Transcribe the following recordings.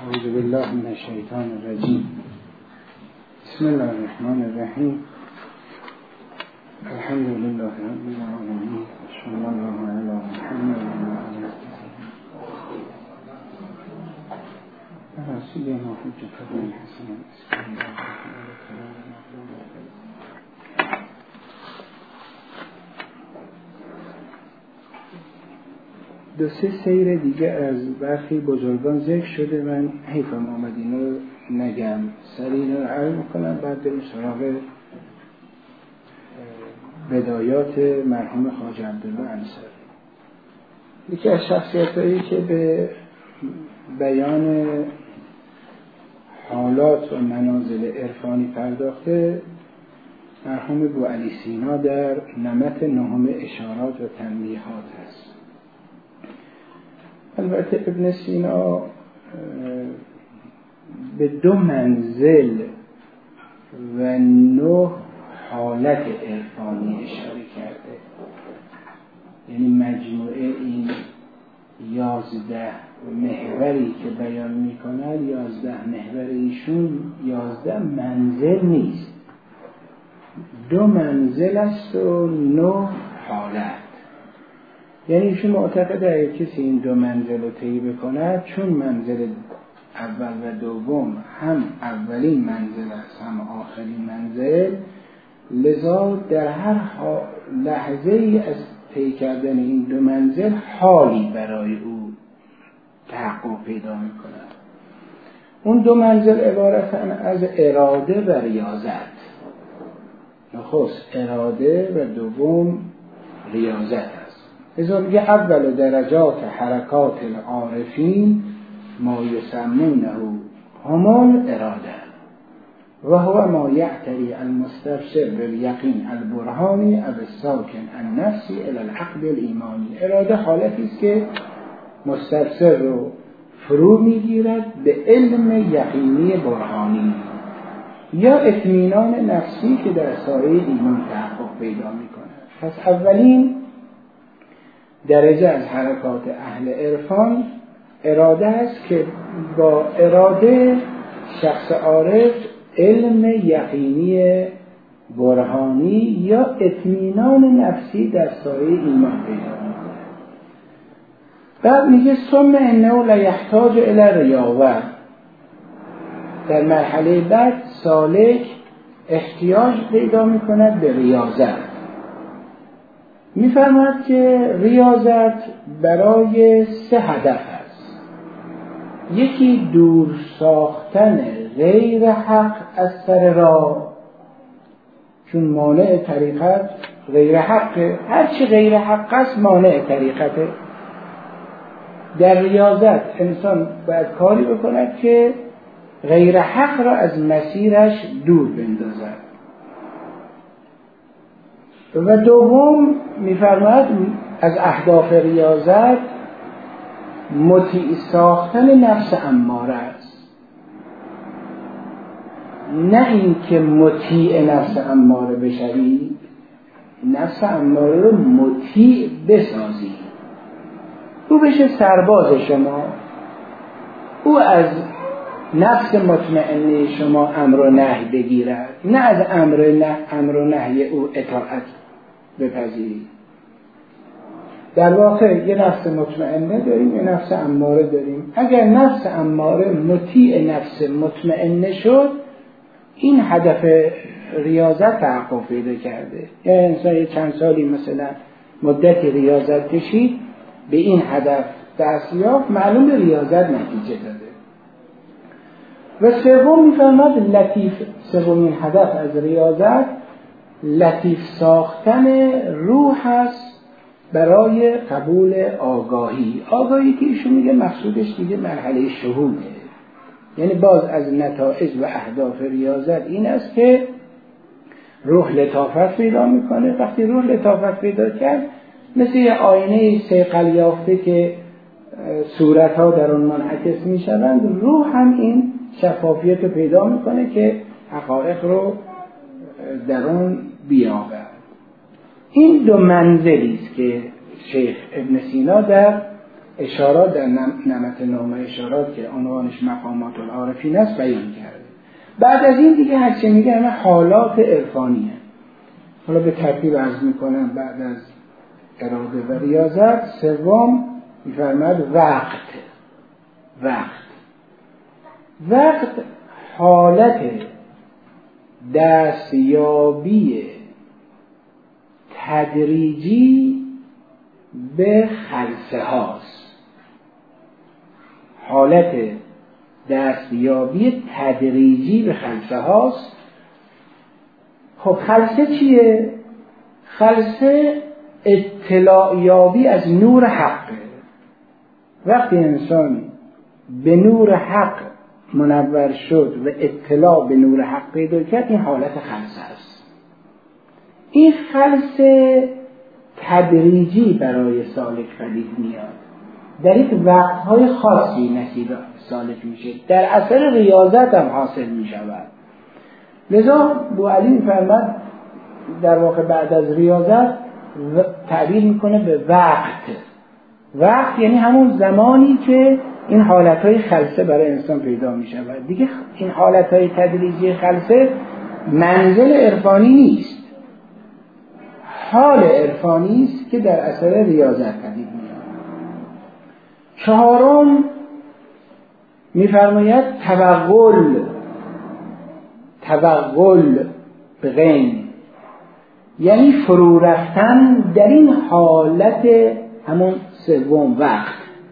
اعوذ بالله من الشیطان الرجیم. بسم الله الرحمن الرحیم. الحمد لله رب العالمین. صلی الله علی محمد و آله سیدنا حجة الحسن. دو سه سیر دیگه از برخی بزرگان ذکر شده، من حیفم آمد اینو نگم، سریع اینو عرض میکنم، بعد بریم سراغ بدایات مرحوم خواجه عبدالله انصاری. یکی از شخصیتایی که به بیان حالات و منازل عرفانی پرداخته مرحوم بوعلی سینا در نمط نهم اشارات و تنبیهات است. البته ابن سینا به 2 منزل و 9 حالت عرفانی اشاره کرده، یعنی مجموعه این 11 محوری که بیان میکنه 11 محور ایشون 11 منزل نیست، 2 منزل است و 9 حالت. یعنی ایشون معتقده اگه کسی این 2 منزل رو طی بکنه، چون منزل اول و دوم هم اولین منزل است هم آخرین منزل، لذا در هر لحظه ای از طی کردن این 2 منزل حالی برای او تحقق پیدا میکنه. اون 2 منزل عبارتن از اراده و ریاضت، نخست اراده و دوم ریاضت است. لذا میگه اول درجات حرکات العارفین ما یسمونه همال اراده و هو ما یعتری المستبشر بالیقین البرهانی او الساکن النفسی الی العقد الایمانی. اراده حالتی است که مستبشر رو فرو میگیرد به علم یقینی برهانی یا اطمینان نفسی که در سایه ایمان تحقق پیدا میکنه. پس اولین درجه از حرکات اهل عرفان اراده است که با اراده شخص عارف علم یقینی برهانی یا اطمینان نفسی در سایه ایمان پیدا میکنه. بعد میگه ثم انه لا یحتاج الی ریاضه. در مرحله بعد سالک احتیاج پیدا میکند به ریاضت. میفرماید که ریاضت برای 3 هدف است. یکی دور ساختن غیر حق از سر راه، چون مانع طریقت غیر حقه، هرچی غیر حق است مانع طریقته. در ریاضت انسان باید کاری بکند که غیر حق را از مسیرش دور بندازد. و دوم میفرماید از اهداف ریاضت مطیع ساختن نفس اماره است، نه این که مطیع نفس اماره بشوی، نفس اماره رو مطیع بسازی، او بشه سرباز شما، او از نفس مطمئنه شما امر و نهی بگیرد، نه از امر و نهی او اطاعت بپذیرید. در واقع یه نفس مطمئنه داریم، یه نفس اماره داریم. اگر نفس اماره مطیع نفس مطمئنه شد، این هدف ریاضت تحقق پیدا کرده. یه انسان چند سالی مثلا مدتی ریاضت کشید، به این هدف دست یافت، معلوم ریاضت نتیجه داده. و سوم میفرماد لطیف، سومین هدف از ریاضت لطیف ساختن روح است برای قبول آگاهی. آگاهی که ایشون میگه مقصودش دیگه مرحله شهوده. یعنی باز از نتایج و اهداف ریاضت این است که روح لطافت پیدا میکنه. وقتی روح لطافت پیدا کرد، مثل یه آینه صیقل یافته که صورتها در اون منعکس میشوند، روح هم این شفافیت رو پیدا میکنه که حقایق رو در اون بیابد. این 2 منزلی است که شیخ ابن سینا در اشارات در نمط نامه اشارات که عنوانش مقامات العارفین است بیان کرده. بعد از این دیگه هرچی میگه همه حالات عرفانیه. حالا به ترتیب عرض میکنم. بعد از اراده و ریاضت سوم میفرماد وقت حالت دستیابی تدریجی به خلسه هاست. حالت دستیابی تدریجی به خلسه هاست. خب خلسه چیه؟ خلسه اطلاع یابی از نور حقه. وقتی انسان به نور حق منور شد و اطلاع به نور حق پیدا کرد، این حالت خلسه است. این خلسه تدریجی برای سالک پدید میاد، در یک وقتهای خاصی نصیب سالک میشه، در اثر ریاضت هم حاصل میشود. لذا بوعلی میفرماد در واقع بعد از ریاضت تعبیر میکنه به وقت یعنی همون زمانی که این حالتهای خلسه برای انسان پیدا میشود. دیگه این حالتهای تدریجی خلسه منزل عرفانی نیست، حال عرفانی است که در اثر ریاضت پدید میاد. چهارم میفرماید توغل به غین، یعنی فرو رفتن در این حالت همون سوم وقت.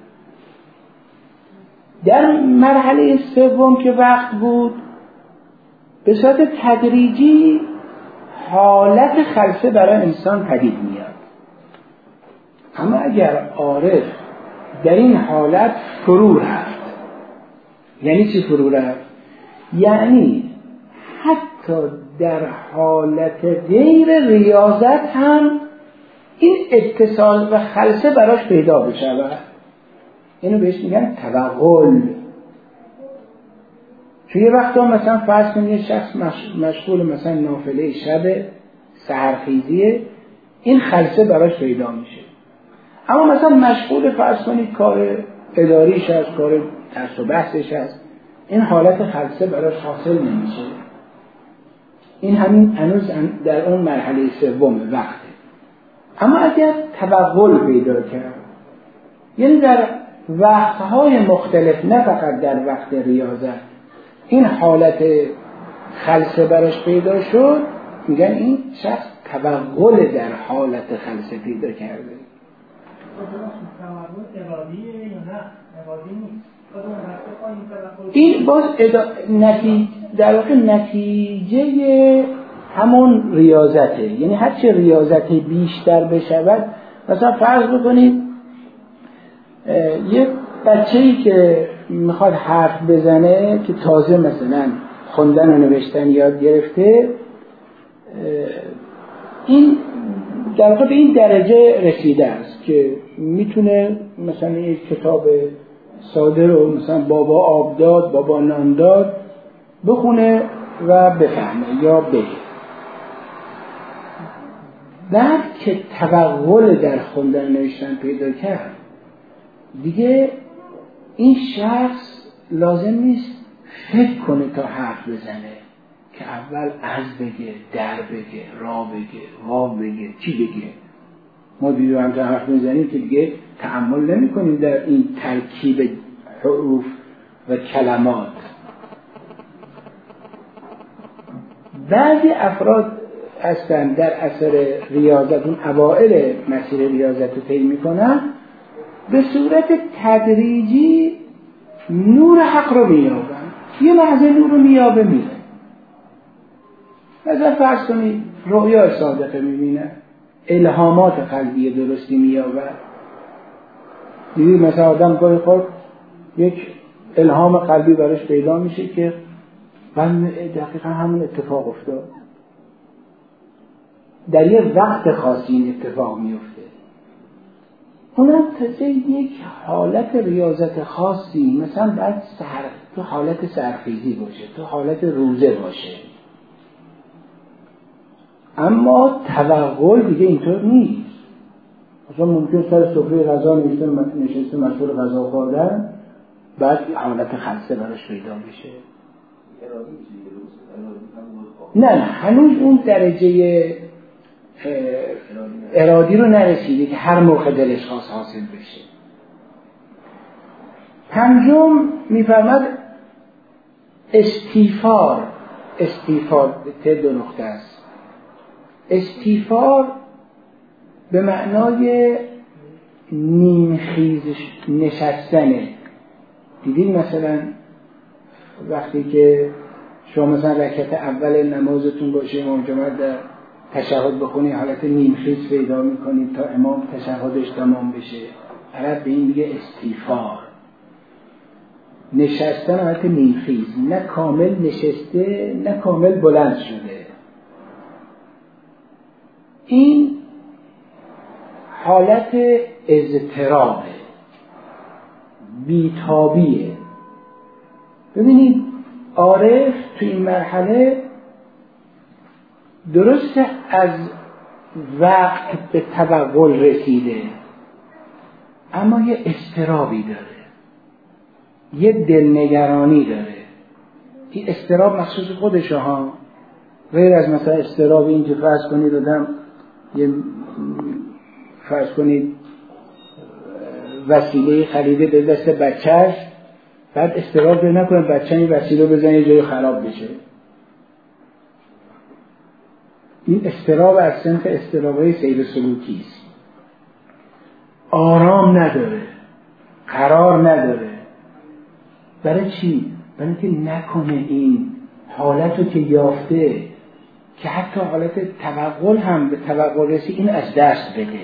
در مرحله سوم که وقت بود به صورت تدریجی حالت خلسه برای انسان پدید میاد. اما اگر عارف در این حالت فرو رفت، یعنی چی فرو رفت؟ یعنی حتی در حالت غیر ریاضت هم این اتصال و خلسه براش پیدا بشود. اینو بهش میگن توغل. چون یه وقتا مثلا فرض کنید یه شخص مشغول مثلا نافله شب سحرخیزیه، این خلسه براش پیدا میشه. اما مثلا مشغول فرض کنید کار اداریش هست، کار درس و بحثش هست، این حالت خلسه براش حاصل نمیشه. این همین هنوز در اون مرحله سوم وقته. اما اگر توغل پیدا کرد، یعنی در وقتهای مختلف، نه فقط در وقت ریاضت، این حالت خلسه براش پیدا شد، میگن این شخص توغل در حالت خلسه پیدا کرده. توغل ارادیه یا نه؟ ارادی نیست. این باز در واقع نتیجه همون ریاضته. یعنی هرچه ریاضت بیشتر بشود، مثلا فرض بکنید یک بچه‌ای که میخواد حرف بزنه که تازه مثلا خوندن و نوشتن یاد گرفته، این در واقع به این درجه رسیده است که میتونه مثلا یک کتاب ساده رو مثلا بابا آب داد، بابا نان داد بخونه و بفهمه یا بگه. بعد که توغل در خوندن نوشتن پیدا کرد، دیگه این شخص لازم نیست فکر کنه تا حرف بزنه، که اول از بگه، در بگه، را بگه، وا بگه، چی بگه. ما دیگه هم حرف میزنیم که دیگه تأمل نمی کنیم در این ترکیب حروف و کلمات. بعضی افراد هستن در اثر ریاضت، اون اوائل مسیر ریاضت رو طی میکنن، به صورت تدریجی نور حق رو میابن. یه لحظه نور رو میابه میره. مثلا فرض کنید رؤیا صادقه میبینه، الهامات قلبی درستی میابه. دیگه مثلا آدم گاهی خود یک الهام قلبی براش پیدا میشه که دقیقا همون اتفاق افتاد، در یه وقت خاصی این اتفاق میفته. اونم تازه یک حالت ریاضت خاصی، مثلا باید تو حالت سحرخیزی باشه، تو حالت روزه باشه. اما توغل دیگه اینطور نیست. مثلا ممکن سر سفره غذا نشسته مشغول غذا خوردن، بعد حالت خلسه براش پیدا بشه. نه هنوز اون درجه ارادی رو نرسیده که هر موقع دلش خواست حاصل بشه. پنجم میفرماد استیفار دو نقطه است. استیفار به معنای نیمخیز نشستنه. دیدین مثلا وقتی که شما مثلا رکعت اول نمازتون باشه، امام جماعت در تشهد بخونی، حالت نیمخیز پیدا میکنید تا امام تشهدش تمام بشه. عرب به این میگه استیفار. نشستن حالت نیمخیز، نه کامل نشسته نه کامل بلند شده. این حالت اضطرابه، بیتابیه. ببینید عارف تو این مرحله درسته از وقت به توقل رسیده، اما یه اضطرابی داره، یه دلنگرانی داره. این اضطراب مخصوص خودشه ها، غیر از مثلا اضطراب این که فرض کنید آدم یه فرض کنید وسیله خریده به دست بچه‌اش، بعد اضطراب رو نکنه بچه این وسیله بزنه یه جای خراب بشه. این اضطراب از صنف اضطراب‌های سیر سلوکی است. آرام نداره، قرار نداره. برای چی؟ برای اینکه نکنه این حالت رو که یافته، که حتی حالت توقل هم به توقل رسی، این از دست بده.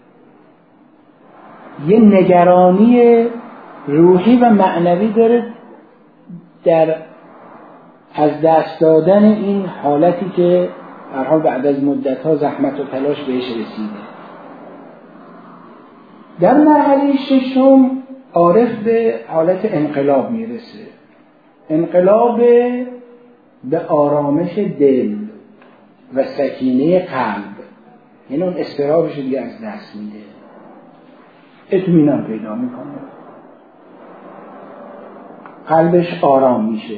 یه نگرانی روحی و معنوی داره در از دست دادن این حالتی که هر حال بعد از مدت‌ها زحمت و تلاش بهش رسیده. در مرحله ششم عارف به حالت انقلاب میرسه. انقلاب به آرامش دل و سکینه قلب، یعنی اون اضطرابش دیگه از دست میده، اطمینان پیدا میکنه، قلبش آرام میشه.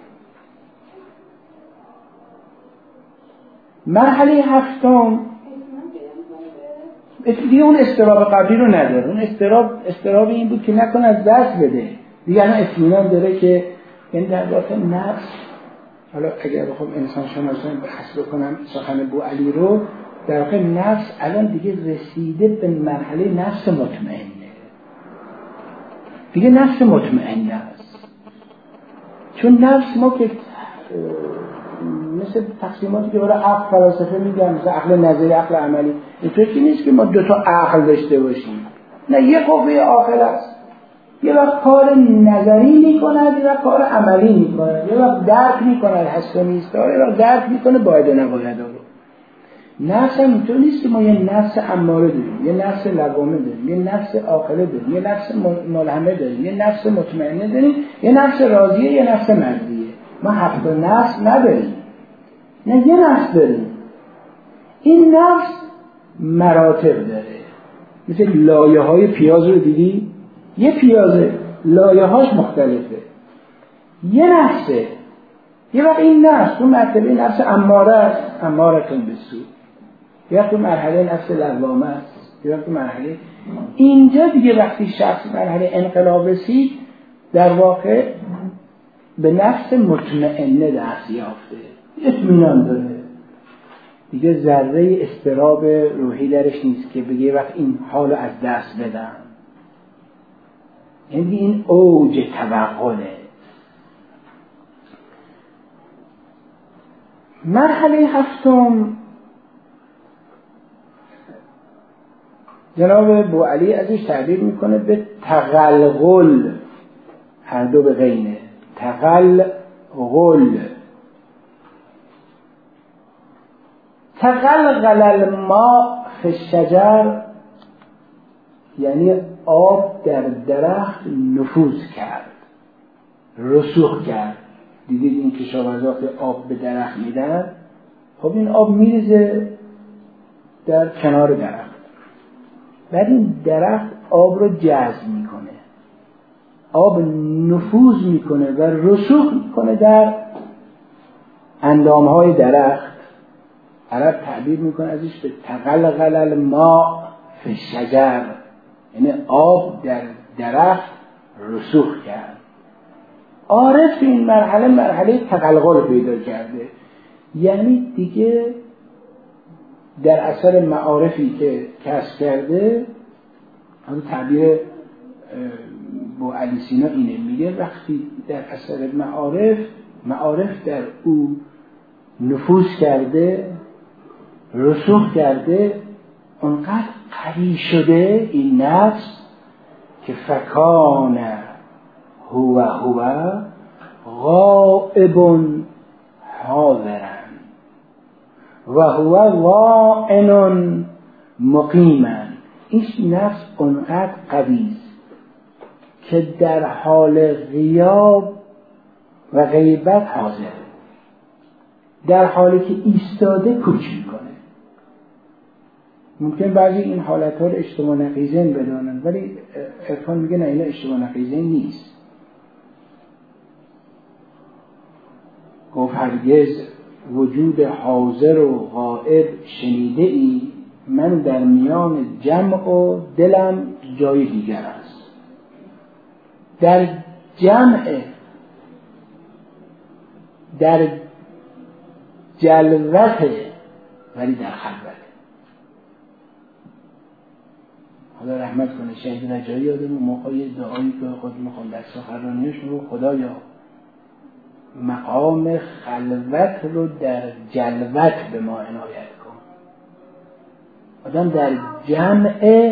مرحله هفتم دیگه اون اضطراب قبلی رو نداره. اون اضطراب این بود که نکنه از دست بده، دیگه الان اطمینان داره که یعنی در واقع نفس، حالا اگر بخوام انسان شناسان بحث بکنم سخن بوعلی رو، در واقع نفس الان دیگه رسیده به مرحله نفس مطمئنه. دیگه نفس مطمئنه است. چون نفس ما که مثل تقسیماتی که برای عقل فلاسفه میگن، مثل عقل نظری، عقل عملی، اینطوری نیست که ما دوتا عقل داشته باشیم. نه، یه قوه عاقل است. یه وقت کار نظری میکنه، یه وقت کار عملی میکنه، یه وقت درک میکنه هست و نیست، یه وقت درک میکنه باید و نباید رو. نفس هم اینطور نیست که ما یه نفس اماره داریم، یه نفس لوامه داریم، یه نفس عاقله داریم، یه نفس ملهمه داریم، یه نفس مطمئنه داریم، یه نفس راضیه، یه نفس مرضیه. ما 7 نفس نداریم، نه یه نفس داریم. این نفس مراتب داره، مثل لایه های پیاز رو دیدی؟ یه پیازه، لایه هاش مختلفه. یه نفسه. یه وقت این نفس تو مرتبه نفس اماره است، امارتون بسو. یه وقت تو مرحله نفس لوامه است، یه وقت تو مرحله اینجا دیگه وقتی شخص مرحله انقلاب رسید، در واقع به نفس مطمئنه دست یافته، اطمینان داره، دیگه ذره اضطراب روحی درش نیست که بگه وقت این حالو از دست بدم. یعنی این اوج توقله. مرحله هفتم جناب بوعلی ازش تعبیر میکنه به تغلغل، هر دو به غینه، تغلغل. تغلغل الماء فی الشجر یعنی آب در درخت نفوذ کرد، رسوخ کرد. دیدید این کشاورزا که آب به درخت میدن، خب این آب میریزه در کنار درخت، بعد این درخت آب رو جذب میکنه، آب نفوذ میکنه و رسوخ میکنه در اندامهای درخت. عرب تعبیر میکنه ازش به تقلقل الماء فی الشجر، یعنی آب در درخت رسوخ کرد. عارف این مرحله تقلقل پیدا کرده، یعنی دیگه در اثر معارفی که کسب کرده، همون تعبیر با علی سینا اینه، میگه وقتی در اثر معارف در او نفوذ کرده، رسوخ کرده، اونقدر قوی شده این نفس که فکان هو غائب حاضرا و هو واعن مقیما. این نفس اونقدر قوی است که در حال غیاب و غیبت حاضر، در حالی که ایستاده کوچ میکنه. ممکن بعضی این حالتها رو اجتماع نقیضین بدانن، ولی عرفان میگه نه، اینا اجتماع نقیضین نیست. گفت هرگز وجود حاضر و غائب شنیده ای، من در میان جمع و دلم جای دیگر است. در جمع، در جلوت، ولی در خلوت. خدا رحمت کنه شهید رجایی یادم موقعی دعایی که خود میخوند در سخنرانیش رو، خدایا مقام خلوت رو در جلوت به ما عنایت کن. آدم در جمع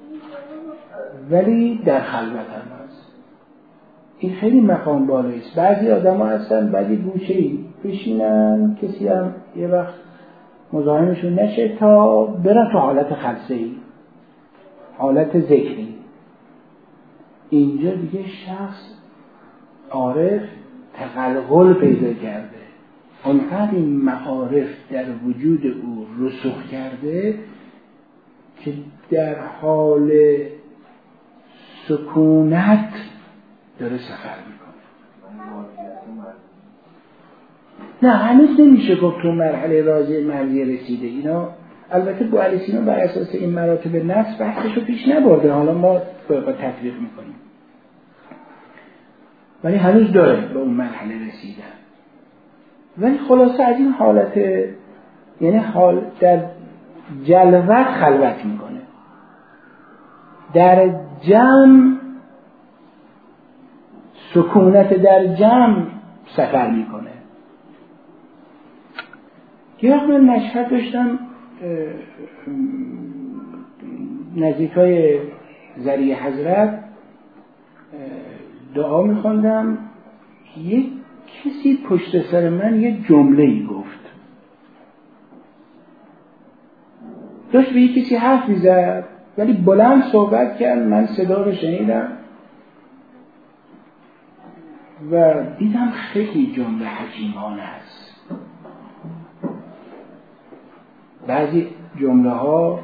ولی در خلوت هم هست. این خیلی مقام بالایی است. بعضی آدم ها هستن بعدی گوشه‌ای بشینن، کسی هم یه وقت مزاحمشون نشه تا برن تو حالت خلسه‌ای، حالت ذکری. اینجا دیگه شخص عارف تقلقل پیدا کرده، اونقدر این معارف در وجود او رسوخ کرده که در حال سکونت داره سفر میکنه. نه هنوز نمیشه گفت تو مرحله راضی مرضی رسیده. اینا البته با علی سینا بر اساس این مراتب نفس بحثشو پیش نبرده، حالا ما با تطبیق میکنیم، ولی هنوز داره به اون مرحله رسیدن. ولی خلاصه از این حالت، یعنی حال در جلوت خلوت میکنه، در جمع سکونت، در جمع سفر میکنه. یه وقت من مشهد داشتم نزدیکای ذریع حضرت دعا میخوندم، یک کسی پشت سر من یه جمله‌ای گفت، داشت به یک کسی حرف میزد ولی بلند صحبت کرد، من صدا رو شنیدم و دیدم خیلی جمله حکیمانه است. بعضی جمله ها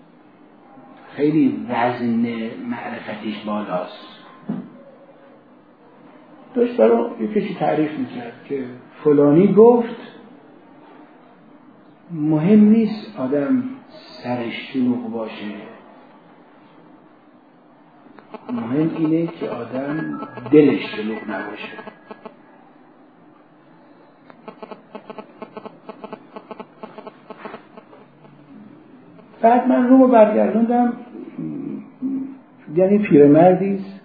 خیلی وزن معرفتیش بالاست. داشت برای یک کسی تعریف میکرد که فلانی گفت مهم نیست آدم سرش شلوغ باشه، مهم اینه که آدم دلش شلوغ نباشه. بعد من رومو برگردوندم، یعنی پیرمردیست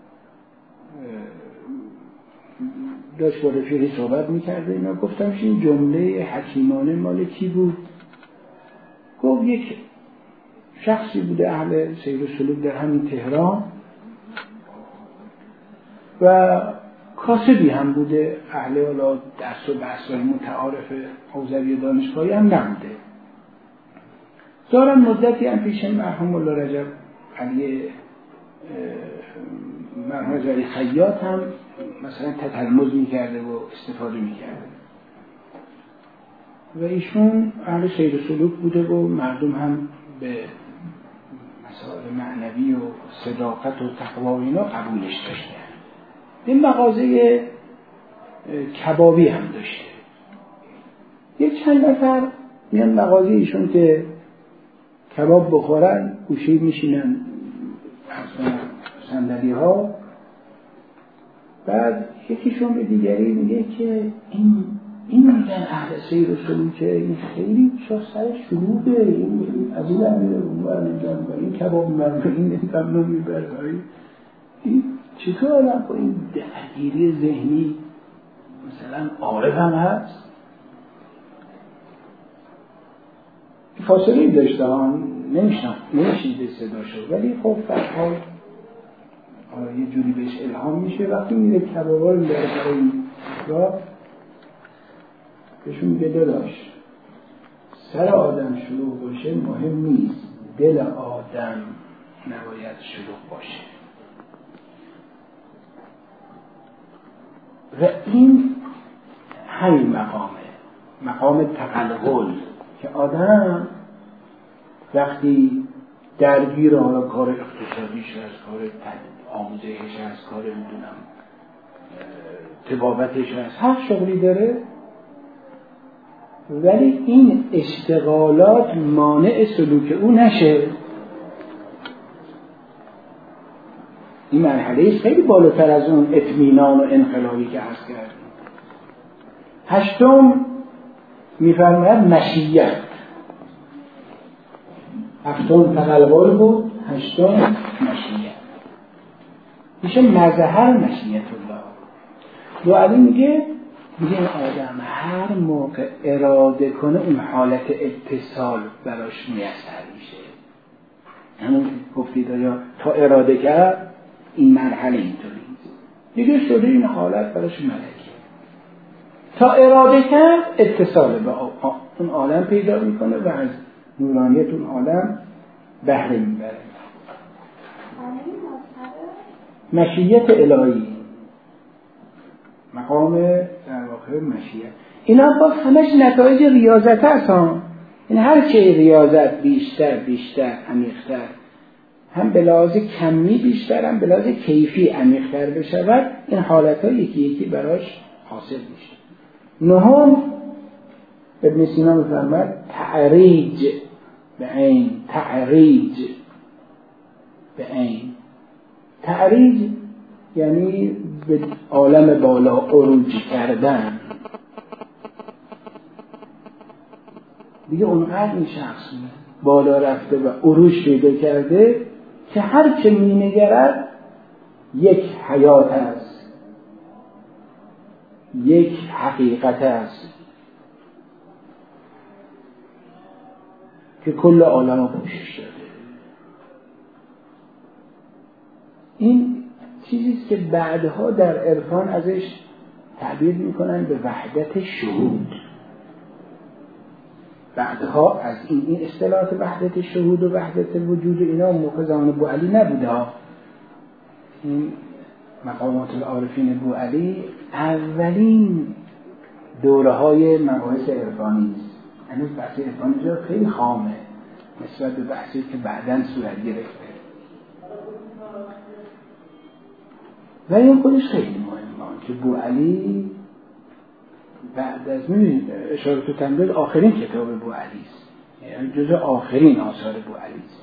داشت با رفیقی صحبت میکرده، اینا گفتم این جمله حکیمانه مال کی بود؟ گفت یک شخصی بوده اهل سیر و سلوک در همین تهران و کاسبی هم بوده، اهل حالا درس و بحث‌های متعارف حوزوی دانشگاهی هم نبوده. دارم مدتی هم پیش مرحوم الله رجب علی مرحوم علی خیاط هم مثلا تتلمذ میکرده و استفاده میکرده و ایشون اهل سیر و سلوک بوده و مردم هم به مسائل معنوی و صداقت و تقوا و اینا قبولش داشتن. این مغازه کبابی هم داشته. یک چند نفر میان مغازه ایشون که کباب بخورن، گوشه میشینن صندلی ها. بعد یکیشون به دیگری میگه که این میگن اهل سیر و سلوکه، این خیلی سرش شلوغه، این از این هم میره اونور نمیدن و این کباب میبرن این نمیدن میبرن. این چطور آدم با این درگیری ذهنی مثلا عارف هم هست؟ فاصله داشته هم نمیشیده صداشو، ولی خب فرحال یه جوری بهش الهام میشه. وقتی میره کبابا رو میبره برای این را بهشون میگه داداش سر آدم شلوغ باشه مهم نیست، دل آدم نباید شلوغ باشه. و این همین مقام تقلقل که آدم وقتی درگیر حالا کار اقتصادیش هست، کار آموزشش هست، کار میدونم طبابتش هست، هر شغلی داره، ولی این اشتغالات مانع سلوک او نشه. این مرحله خیلی بالاتر از اون اطمینان و انقلابی که عرض کردیم. هشتم میفرماید مشیت. هفتم تقلقل بود، هشتم مشیت. میشه مظهر مشیت الله. دو علی میگه این آدم هر موقع اراده کنه اون حالت اتصال براش میسر میشه. همون گفتید یا تا اراده کرد این مرحله اینطوری دیگه شده، این حالت براش ملکه. تا اراده کرد اتصال به اون عالم پیدا میکنه و از نورانیت اون عالم بهره میبره. مشیت الهی، مقام در واقع مشیت. اینا باز همش نتایج ریاضت هست ها. این هر چه ریاضت بیشتر عمیق‌تر، هم به لحاظ کمی بیشتر هم به لحاظ کیفی عمیق‌تر بشود، این حالت‌ها یکی یکی براش حاصل میشه. نهم ابن سینا می‌فرماید تعریج به عین. تعریج یعنی به عالم بالا عروج کردن. دیگه اونقدر این شخص بالا رفته و عروج پیدا کرده که هر چه می‌نگرد یک حیات است، یک حقیقت است که کل عالم رو پوشش داده. این چیزیست که بعدها در عرفان ازش تعبیر میکنن به وحدت شهود. بعدها از این اصطلاحات وحدت شهود و وحدت وجود اینا موقع زمان بوعلی نبوده. این مقامات العارفین بوعلی اولین دوره های مباحث عرفانی است. هنوز بحث عرفانی جا خیلی خامه نسبت به بحثی که بعداً صورت گرفته. و این خودش خیلی مهمه که بوعلی بعد از اشارت و تنبیه آخرین کتاب بوعلی است، یعنی جزء آخرین آثار بوعلی است.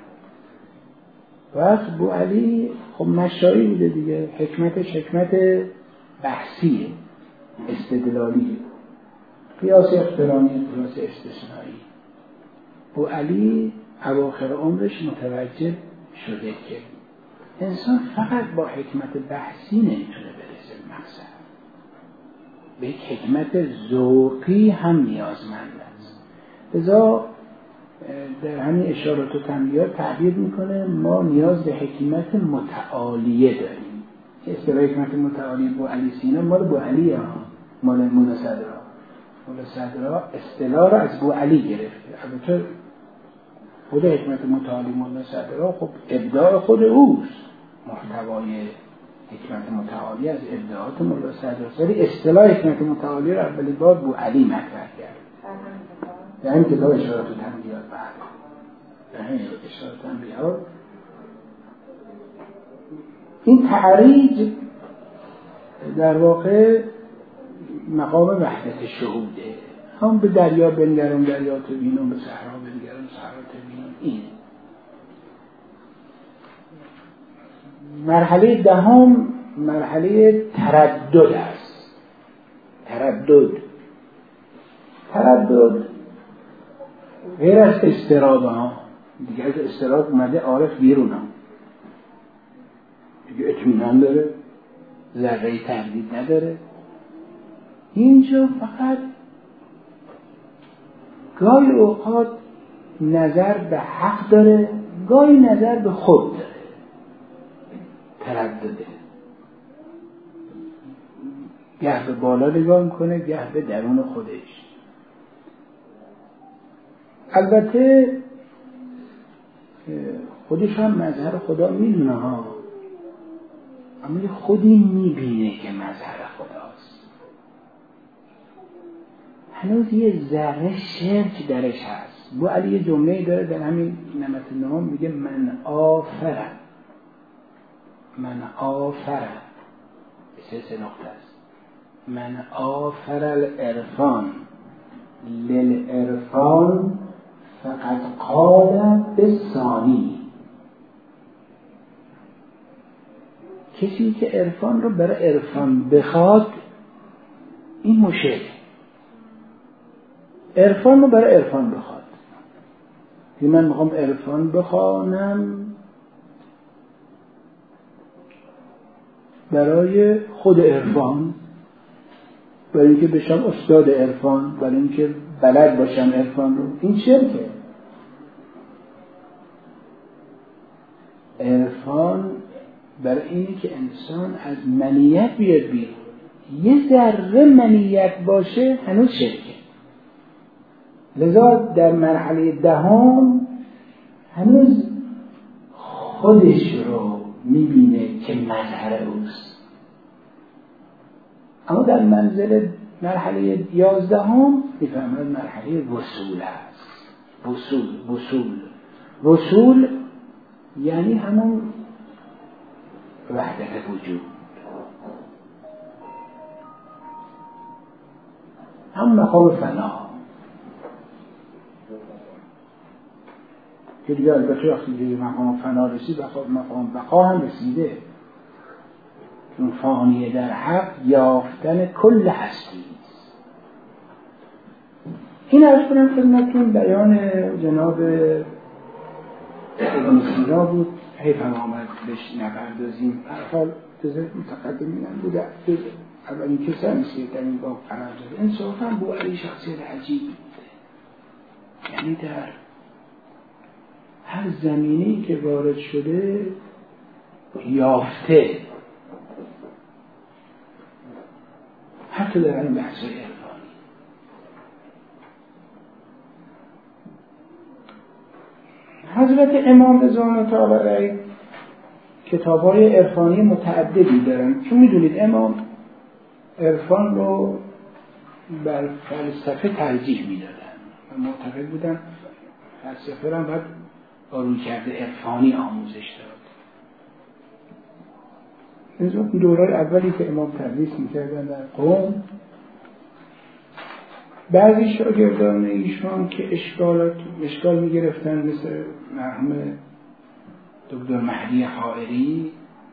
وقت بوعلی خب مشایی بوده دیگه، حکمتش حکمت بحثیه، استدلالیه، قیاس اقترانی، قیاس استثنایی. بوعلی اواخر عمرش متوجه شده که انسان فقط با حکمت بحثی نمیتونه برسه به مقصد، به یک حکمت ذوقی هم نیازمند است. لذا در همین اشارات و تنبیهات تعبیر میکنه ما نیاز به حکمت متعالیه داریم. اصطلاح حکمت متعالی بوعلی سینا مال بوعلی ها، مال مولا صدرا. مولا صدرا اصطلاح را از بوعلی گرفته. البته خود حکمت متعالی مولا صدرا خب ابداع خود اوست، محتوای حکمت متعالی از ابداعات مولا صدرا، ولی اصطلاح حکمت متعالی را اولین بار بوعلی مطرح کرد در این کتاب اشارات و تنبیهات. بعد اشارتاً بیاد. این تعریج در واقع مقام وحدت شهوده. هم به دریا بنگرم دریا تو بینم، به صحرا بنگرم صحرا تو بینم. این مرحله دهم مرحله تردد است. تردد غیر از استراب ها، دیگه از استراب اومده عارف بیرون ها، دیگه اطمینان داره، ذره تردید نداره. اینجا فقط گاهی اوقات نظر به حق داره، گاهی نظر به خود داره. تردده، گه به بالا نگاه میکنه، گه به درون خودش. البته خودش هم مظهر خدا میدونه ها، اما خودی میبینه که مظهر خداست. هنوز یه ذره شرک درش هست. بو علی یه جمله داره در همین نمت نام، میگه من آفر سه نقطه است. من آفر العرفان للعرفان فقط قال بالثانی. کسی که عرفان رو برای عرفان بخواد، این مشرک. عرفان رو برای عرفان بخواد، که من میخوام عرفان بخوانم برای خود عرفان، برای اینکه بشم استاد عرفان، برای اینکه بلد باشم عرفان رو، این شرکه. عرفان برای اینه که انسان از منیت بیاد بیرون. یه ذره منیت باشه هنوز شرکه. لذا در مرحله دهم هنوز خودش رو میبینه که مظهر اوست. اما در منزل مرحله 11 میفهمد مرحله وصول است. وصول یعنی همون وحدت وجود، هم مقام فنا که دیگه البته وقتی که مقام فنا رسید مقام بقا هم رسیده. اون فانیه در حق یافتن کل هستی. این عرض کنم خدمتتون بیان جناب ابن سینا بود. حیف هم آمد بهش نپردازیم. هر حال جزء متقدمین بوده، اولین کسی هم که در این باب قرار داره. انصافاً بو علی شخصیت عجیبی بوده. یعنی در هر زمینه‌ای که وارد شده یافته، حتی در این بحث‌های عرفانی. حضرت امام رضوان تعالی علیه کتاب‌های عرفانی متعددی دارن. چون می‌دونید امام عرفان رو بر فلسفه ترجیح میدادن و معتقد بودن فلسفه رو باید با رویکرد عرفانی آموزش داد. این دورای اولی که امام تدریس میکردن در قم، بعضی شاگردان ایشان که اشکال میگرفتن، مثل مرحوم دکتر مهدی حائری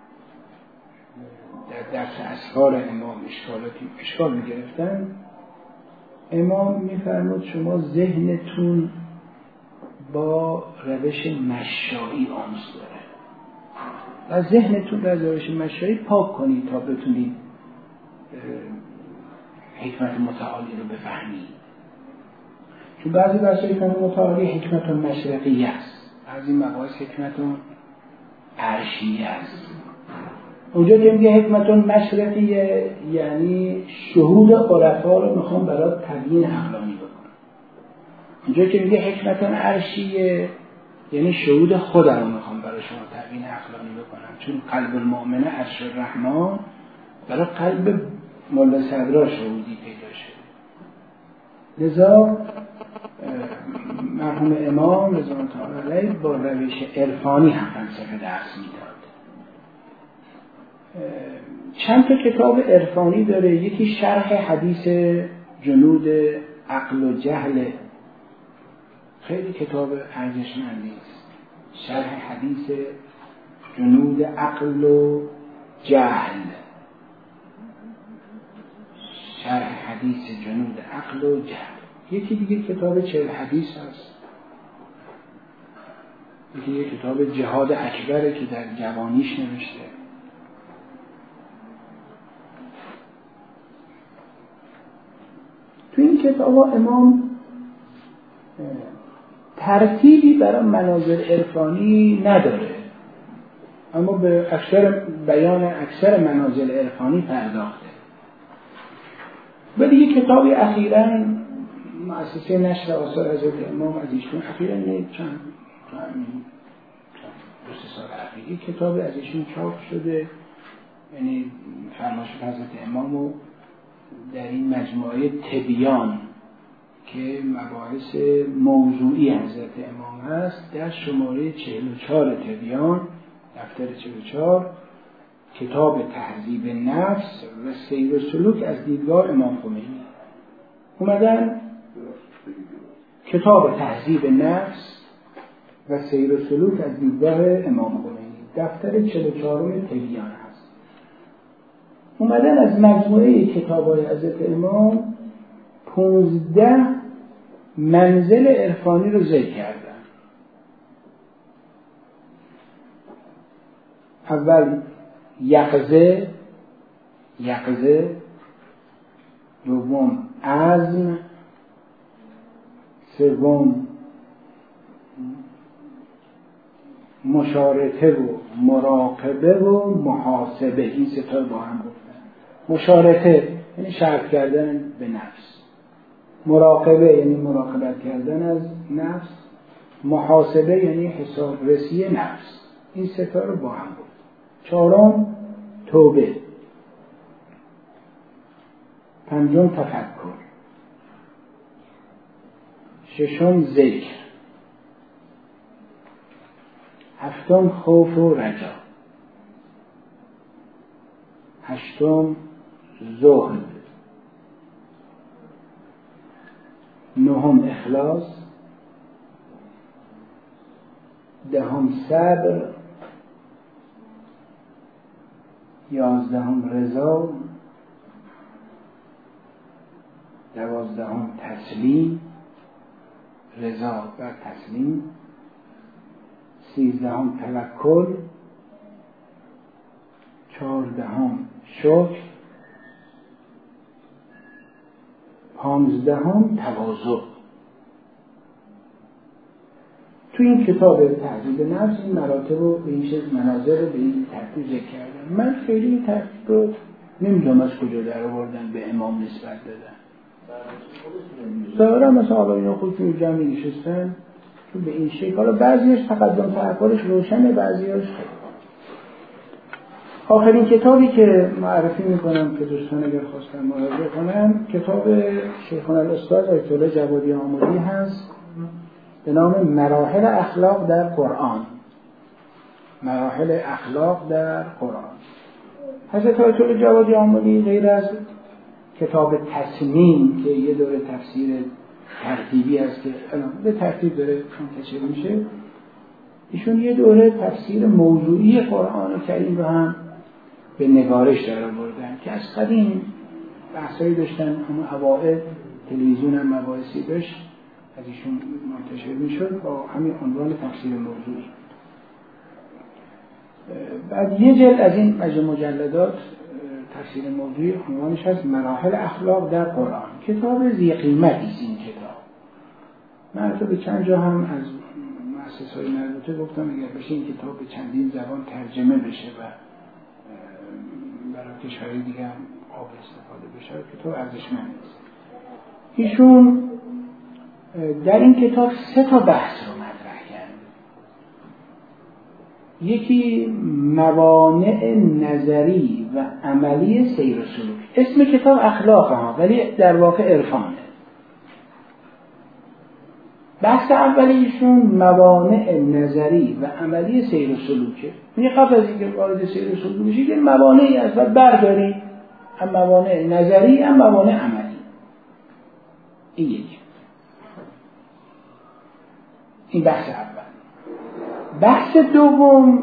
در درس اسرار امام اشکال میگرفتن، امام میفرمود شما ذهنتون با روش مشایی آموز داره و ذهنتون رو از روش مشایی پاک کنید تا بتونید حکمت متعالی رو بفهمید. چون بعضی بحث حکمت متعالی حکمت مشرقی است، بعضی مباحث حکمت عرشی است. اونجا که میگه حکمت مشرقیه یعنی شهود عرفا رو میخوام برای تبیین عقلانی بکنم. اونجا که میگه حکمت عرشیه یعنی شهود خودم رو میخوام برای شما تبیین عقلانی بکنم. چون قلب المؤمنه عرش الرحمن، برای قلب مولا صدرا شهودی پیدا شده. لذا مرحوم امام رضوان الله علیه با روش عرفانی هم فلسفه درس میداد. چند تا کتاب عرفانی داره. یکی شرح حدیث جنود عقل و جهل، خیلی کتاب ارزشمندی است. شرح حدیث جنود عقل و جهل، شرح حدیث جنود عقل و جهل. یکی دیگه کتاب 40 حدیث هست. یکی کتاب جهاد اکبره که در جوانیش نوشته. تو این کتاب امام ترتیبی برای منازل عرفانی نداره، اما به بیان اکثر منازل عرفانی پرداخته. ولی یک کتابی اخیراً مؤسسه نشر آثار حضرت امام از ایشون اخیراً چند 2-3 سال اخیر یک کتاب از ایشون چاپ شده، یعنی فرمایشات حضرت امامو در این مجموعه تبیان که مباحث موضوعی حضرت امام هست، در شماره 44 تبیان، دفتر 44، کتاب تهذیب نفس و سیر و سلوک از دیدگاه امام خمینی. اومدن کتاب تهذیب نفس و سیر و سلوک از دیدگاه امام خمینی، دفتر 44 تبیان هست. اومدن از مجموعه کتاب‌های حضرت امام 15 منزل عرفانی رو ذکر کردن. اول یقظه، دوم عزم، سوم مشارطه و مراقبه و محاسبه. این سه تا با هم گفتن. مشارطه یعنی شرط کردن به نفس، مراقبه یعنی مراقبت کردن از نفس، محاسبه یعنی حساب رسی نفس. این سه تا رو با هم گفت. چهارم توبه، پنجم تفکر، ششم ذکر، هفتم خوف و رجا، هشتم زهد، نهم اخلاص، دهم صبر، یازدهم رضا، دوازدهم تسلیم، رضا و تسلیم، سیزدهم توکل، چهاردهم شکر، پانزدهم تواضع. تو این کتاب تهذیب نفس این مراتب رو به این شکل مناظر رو به این ترتیب ذکر کردم. من خیلی این ترتیب رو نمیدونم از کجا در آوردن به امام نسبت دادن. ظاهرا مثلا آقا اینا خودشون جمعی نشستن تو به این شکل. حالا بعضیش تقدم تأخرش روشنه، بعضیش خیلی. آخرین کتابی که معرفی میکنم که دوستان اگر خواستن مراجعه کنن، کتاب شیخنا الاستاد آیت الله جوادی آملی هست به نام مراحل اخلاق در قرآن. مراحل اخلاق در قرآن. حضرت آیت الله جوادی آملی غیر از کتاب تصمیم که یه دوره تفسیر ترتیبی است که الان به ترتیب داره منتشر میشه، ایشون یه دوره تفسیر موضوعی قرآن کریم رو هم به نگارش در آوردن که از قدیم بحثایی داشتن. اما اوائل تلویزیون هم مباحثی داشت از ایشون منتشر میشد با همین عنوان تفسیر موضوعی. بعد یه جلد از این مجلدات تفسیر موضوعی عنوانش هست مراحل اخلاق در قرآن. کتاب ذی قیمتی است این کتاب. من حتی به چند جا هم از مؤسسه‌های مربوطه گفتم اگر بشه این کتاب به چندین زبان ترجمه بشه و برای کشورهای دیگه هم قابل استفاده بشه. کتاب ارزشمند است. ایشون در این کتاب 3 تا بحث رو مطرح کرد. یکی موانع نظری و عملی سیر و سلوک. اسم کتاب اخلاق ها ولی در واقع عرفانه. بحث اولیشون موانع نظری و عملی سیر و سلوکه. میگه قبل از اینکه وارد سیر و سلوک بشید که موانعی از بعد بردارید، هم موانع نظری هم موانع عملی. این یک. این بحث اول. بحث دوم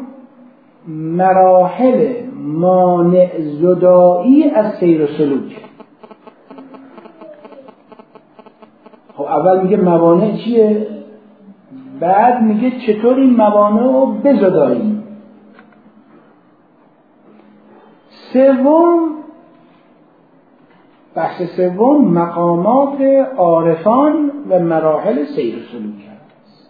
مراحل مانع زدایی از سیر و سلوک. خب اول میگه موانع چیه؟ بعد میگه چطور این موانع رو بزداییم. بحث سوم مقامات عارفان و مراحل سیر و سلوک است.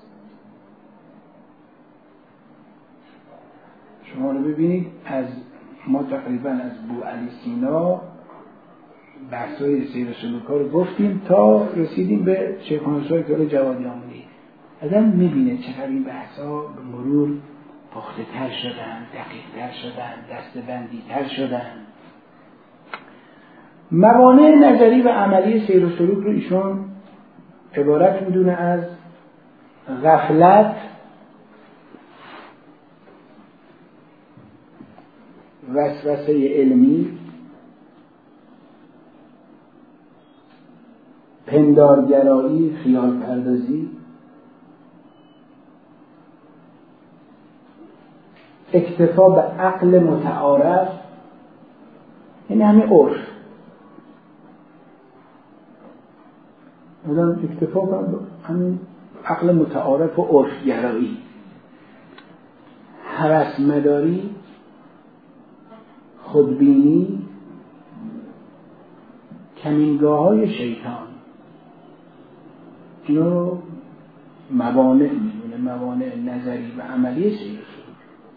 شما رو ببینید از ما تقریبا از بوعلی سینا بحث‌های سیر و سلوک ها رو گفتیم تا رسیدیم به شیخ منصور کلاه جوادی آمونی. آدم میبینه چقدر این بحث‌ها به مرور پخته تر شدن، دقیق تر شدن، دسته‌بندی تر شدن. موانع نظری و عملی سیر و سلوک رو ایشون عبارت میدونه از غفلت، وسوسه علمی، پندارگرایی، خیال پردازی، اکتفا به عقل متعارف، این همین عرف. مثلا اکتفا به همین عقل متعارف و عرف گرایی، هوس مداری، خودبینی، کمینگاه‌های شیطان. اینو موانع میدونه، موانع نظری و عملی سیر و سلوک.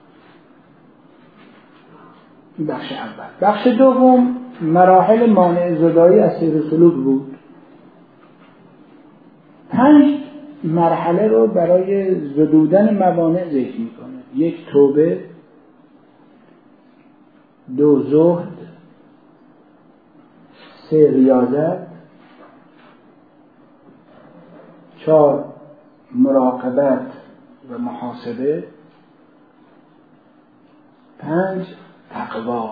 این بخش اول. بخش دوم مراحل مانع زدایی از سیر و سلوک بود. 5 مرحله رو برای زدودن موانع ذکر میکنه. 1 توبه، 2 زهد، 3 ریاضت، 4 مراقبت و محاسبه، 5 تقوا.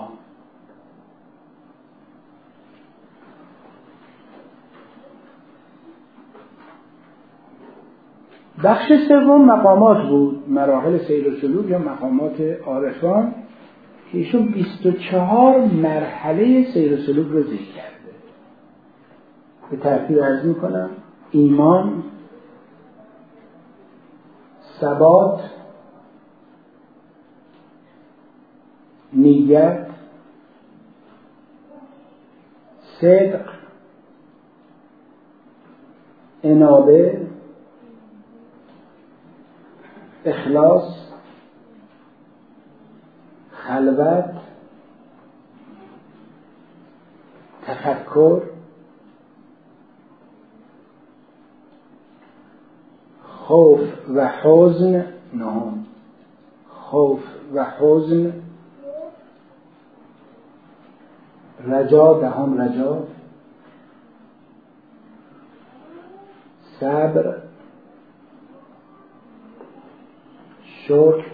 بخش سوم مقامات بود، مراحل سیر و سلوک یا مقامات عارفان. ایشون 24 مرحله سیر و سلوک رو ذکر کرده. به ترتیب عرض میکنم: ایمان، ثبات، نیت، صدق، انابه، اخلاص، خلوت، تفکر، خوف و حزن، نهم خوف و حزن، رجا، دهم رجا، صبر، شکر،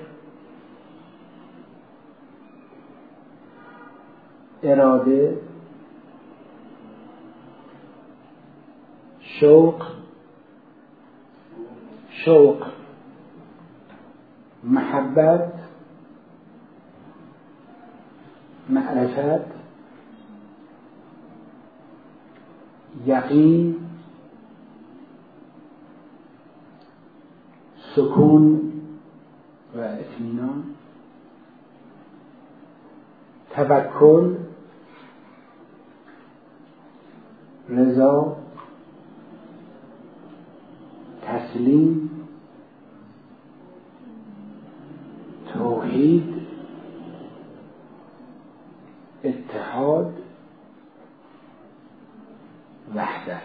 اراده، شوق، محبت، معرفت، یقین، سکون و اطمینان، توکل، رضا، تسلیم، توحید، اتحاد، وحدت.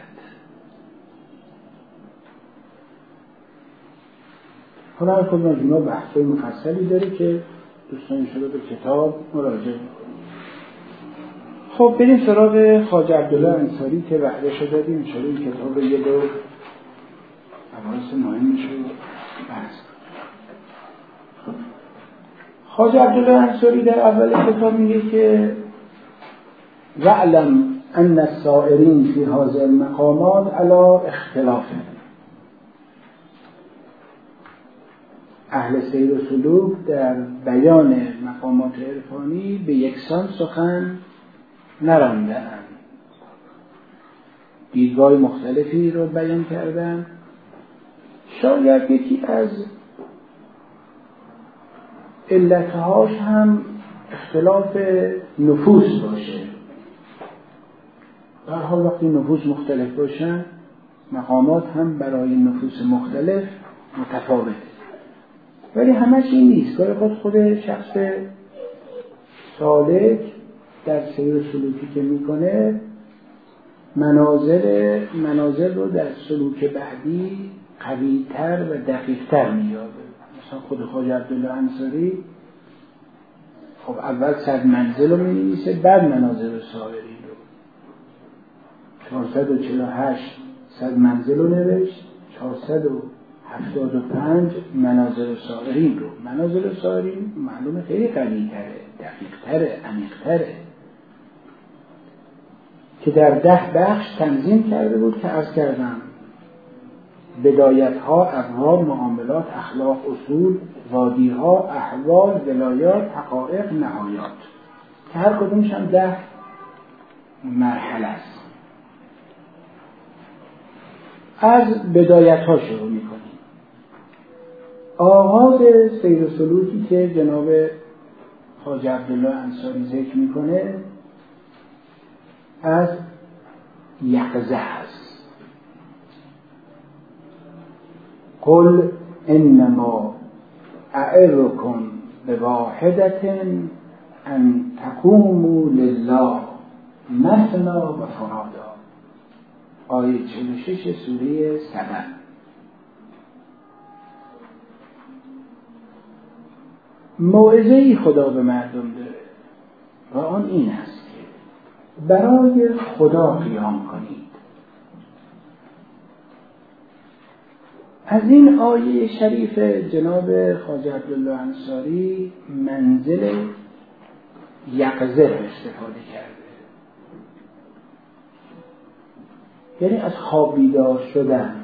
حالا هر کدوم از اینا بحث‌های مفصلی داره که دوستان انشاءالله به کتاب مراجعه می‌کنید. خب بریم سراغ خواجه عبدالله انصاری که وعده شده دادیم انشاءالله این کتاب رو یه دور مباحث مهمش رو بحث کنیم. خواجه عبدالله انصاری در اول کتاب میگه که وعلم ان السائرین فی هذه المقامات علی اختلاف، اهل سیر و سلوک در بیان مقامات عرفانی به یکسان سخن نرانده‌اند، دیدگاه مختلفی رو بیان کردن. شاید یکی از علتهاش هم اختلاف نفوس باشه. در حال وقتی نفوس مختلف باشن مقامات هم برای نفوس مختلف متفاوته، ولی همش این نیست. گاهی خود شخص سالک در سیر سلوکی که میکنه منازل رو در سلوک بعدی قوی‌تر و دقیق‌تر می‌یابه. مثلا خود خواجه عبدالله انصاری خب اول 100 منزل رو می‌نویسه، بعد منازل سائرین رو 448 100 منزل رو نوشت، 475 منازل سائرین رو. منازل سائرین معلومه خیلی قوی‌تره، دقیق‌تره، عمیق‌تره، که در 10 بخش تنظیم کرده بود که عرض کردم: بدایت‌ها، ابواب، معاملات، اخلاق، اصول، وادی‌ها، احوال، ولایات، حقایق، نهایات، که هر کدومش هم 10 مرحله است. از بدایت‌ها شروع می‌کنیم. آغاز سیر و سلوکی که جناب خواجه عبدالله انصاری ذکر می‌کنه از یقظه است. قل انما اعظکم بواحدة ان تقوموا لله مثنی و فرادا. آیه 46 سوره سبع. موعظه‌ای خدا به مردم داره و آن این است که برای خدا قیام کنید. از این آیه شریف جناب خواجه عبدالله انصاری منزل یقظه استفاده کرده، یعنی از خواب بیدار شدن.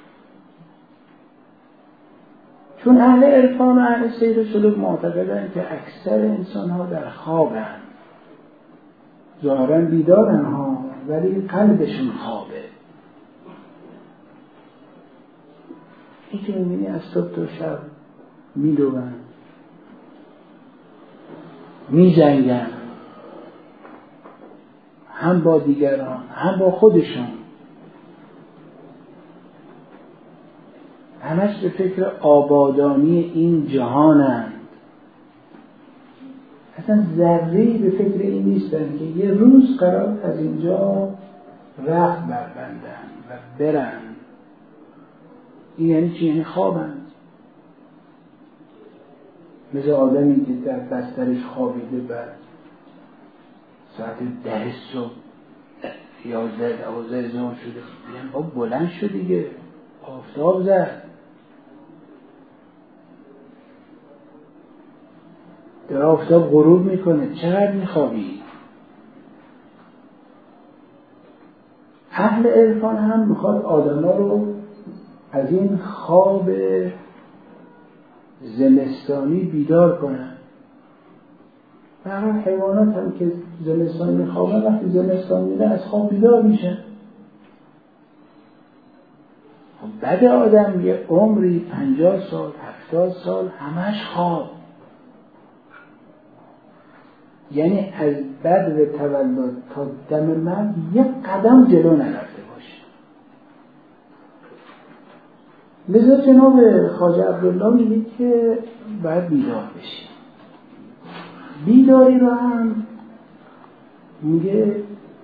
چون اهل عرفان و اهل سیر و سلوک معتقدند که اکثر انسان ها در خوابند، ظاهراً بیدارن ها ولی قلبشون خوابه. این که می‌بینی از صبح تا شب میدوون، میجنگن، هم با دیگران هم با خودشون، همش به فکر آبادانی این جهانند، اصلا ذره‌ای به فکر این نیستن که یه روز قرار از اینجا رخت بربندن و برن. این یعنی چی؟ یعنی خوابند. مثل آدمی که در بسترش خوابیده بعد ساعت 10 صبح 11-12 ظهر شده، میگن بابا بلند شد دیگه، آفتاب زد، در آفتاب غروب میکنه، چقدر میخوابی؟ اهل عرفان هم میخواد آدم ها رو از این خواب زمستانی بیدار کنن. برای حیوانات هم که زمستان میخوابن، وقتی زمستان میره از خواب بیدار میشن. بعد آدم یه عمری 50 سال 70 سال همش خواب، یعنی از بدو تولد تا دم مرگ یک قدم جلو نرفته باشه. لذا جناب خواجه عبدالله میگه که باید بیدار بشی. بیداری رو هم میگه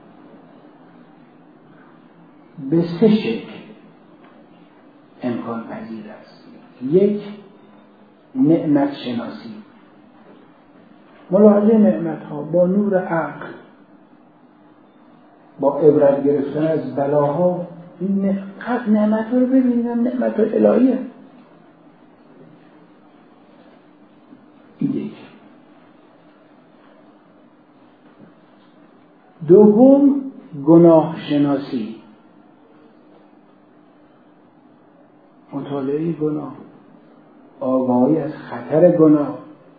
به 3 شکل امکان پذیر است. 1 نعمت شناسی، ملاحظه نعمت ها با نور عقل، با عبرت گرفتن از بلاها این نعمت رو ببینیم، نعمت الهیه. این یک. دوم گناه شناسی، مطالعه گناه، آگاهی از خطر گناه.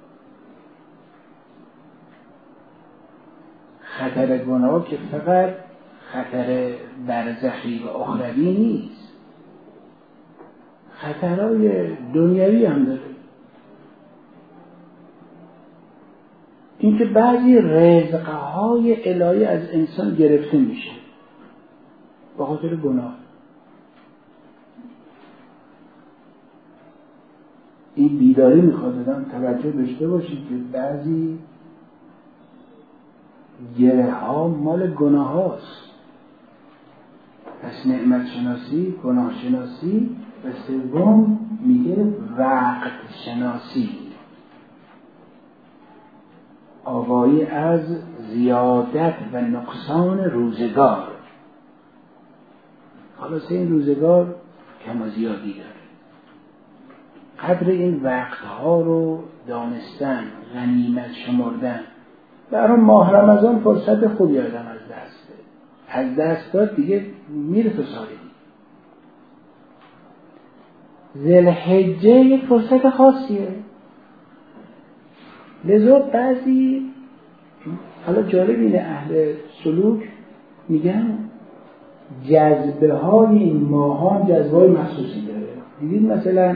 خطر گناه که فقط خطر برزخی و اخروی نیست، خطرهای دنیوی هم داره. اینکه بعضی رزقهای الهی از انسان گرفته میشه به خاطر گناه. این بیداری میخواد آدم توجه داشته باشید که بعضی گره ها مال گناه هاست. پس نعمت شناسی، گناه شناسی و سوم میگه وقت شناسی، آگاهی از زیادت و نقصان روزگار. خلاصه این روزگار کم و زیادی داره. قدر این وقتها رو دانستن، غنیمت شمردن. برای ماه رمضان فرصت خوبی آدم از دست داد دیگه میره تو سال دیگه. ذوالحجه یک فرصت خاصیه. لذا بعضی حالا جالب اینه اهل سلوک میگن جذبه های این ماهان جذبه های مخصوصی داره. دیدید مثلا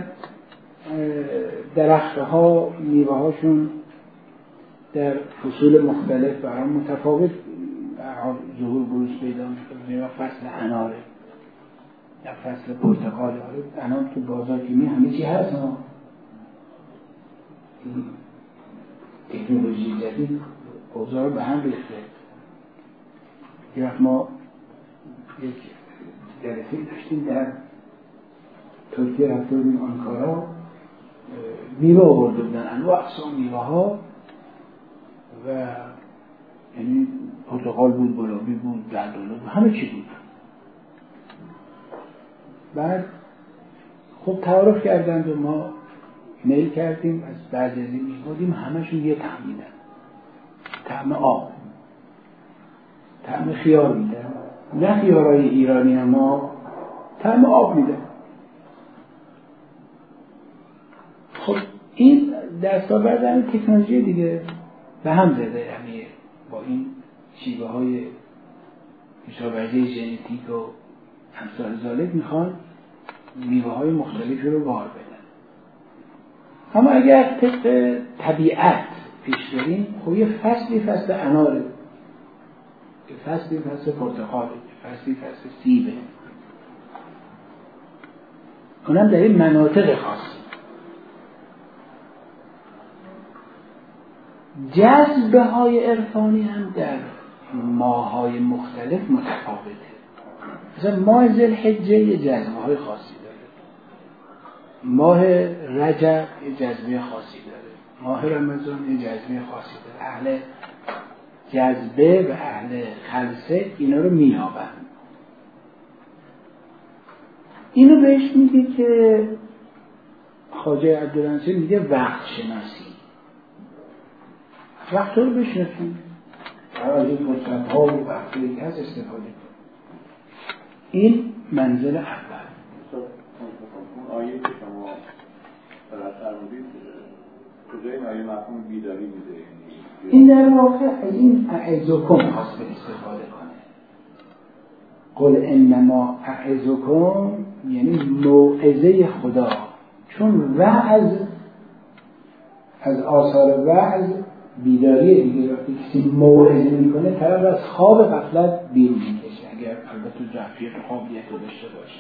درخت ها میوه هاشون در فصول مختلف برای متفاوت ظهور بروز پیدا میکنه. یا فصل اناره یا فصل پرتقال. انار تو بازار که همه چی هست ها. تکنولوژی جدید اوضاع به هم ریخته. یه وقت ما یک جلسه داشتیم در ترکیه، رفته بودیم آنکارا، میوه آورده بودن، انواع اقسام میوه ها و یعنی پرتقال بود، گلابی بود، زردآلو بود، همه چی بود. بعد خب تعارف کردند و ما میل کردیم از بعضی از این میوه، همشون یه طعم میدن، طعم آب، طعم خیار میدن، نه خیارهای ایرانی، اما طعم آب میدن. خب این دستاورد همین تکنولوژی دیگه به هم زده، یعنی با این شیوه های مشابهه ژنتیک و امثال ذالک میخوان میوه های مختلفی رو بار بدن. اما اگر طبق طبیعت پیش بریم، خب یه فصلی فصل اناره، یه فصلی فصل پرتقاله، یه فصلی فصل سیبه، اونم در این مناطق خاصی. جذبه های عرفانی هم در ماه‌های مختلف متفاوته. مثلا ماه ذوالحجه یه جذبه های خاصی داره، ماه رجب یه جذبه خاصی داره، ماه رمضان یه جذبه خاصی داره. اهل جذبه و اهل خلسه اینا رو میابن. اینو بهش میگه که خواجه عبدالناصر میگه وقت شناسی. وقت رو بشناسیم، برای این فرصت ها و وقتی که هست استفاده کنیم. این منزل اول. اون آیه که شما فرمودید کجای این آیه مفهوم بیداری میده؟ این در واقع از این اعظکم خواست به استفاده کنه. قل انما اعظکم یعنی موعظه خدا، چون وعظ از آثار وعظ بیداری دیگه. وقتی کسی موعظه میکنه طرف از خواب غفلت بیرون میکشه، اگر البته ظرفیت خوابیت رو داشته باشه.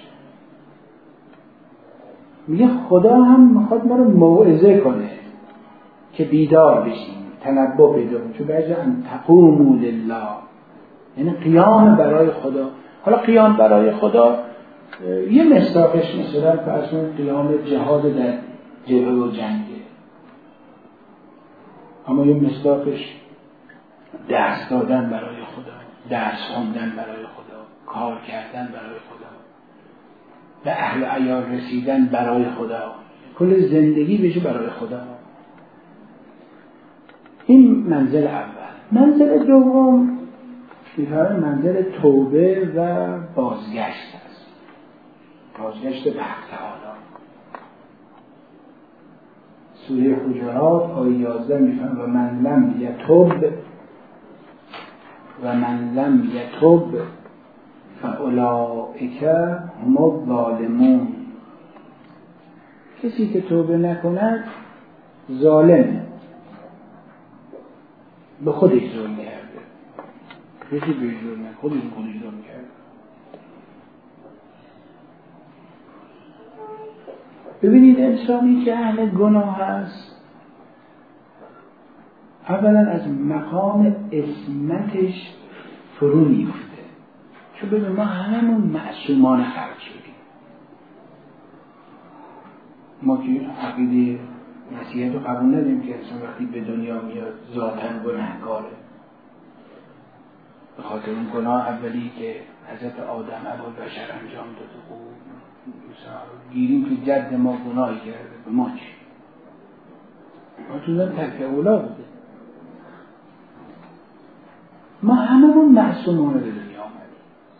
میگه خدا هم میخواد ما رو موعظه کنه که بیدار بشیم، تنبه پیدا کنیم. چون بعضی ان تقوموا لله یعنی قیام برای خدا. حالا قیام برای خدا یه مصداقش مثلا فرض کنید قیام جهاد در جبهه و جنگه، اما یه مصداقش درس دادن برای خدا، درس خوندن برای خدا، کار کردن برای خدا. به اهل عیار رسیدن برای خدا، کل زندگی بشه برای خدا. این منزل اول. منزل دوم می‌فرماید منزل توبه و بازگشت است، بازگشت به حق تعالی. سوره حجرات آیه 11 می‌فرماید و من لم یتوب فاولئک هم الظالمون. کسی که توبه نکند ظالمه، به خودش ظلم کرده. کسی به ظلم نه، خودش ظلم کرده. ببینید انسانی که اهل گناه است اولا از مقام عصمتش فرو میفته. چون ببین ما هممون معصومانه خلق شدیم. ما که عقیده مسیحیت رو قبول نداریم که انسان وقتی به دنیا میاد ذاتاً گناهکاره. به خاطر اون گناه اولی که حضرت آدم ابوالبشر انجام داد و گیریم که جد ما گناهی کرده، به ما چی؟ ما تو ترک اولا بوده. ما هممون معصومانه به دنیا آمدیم.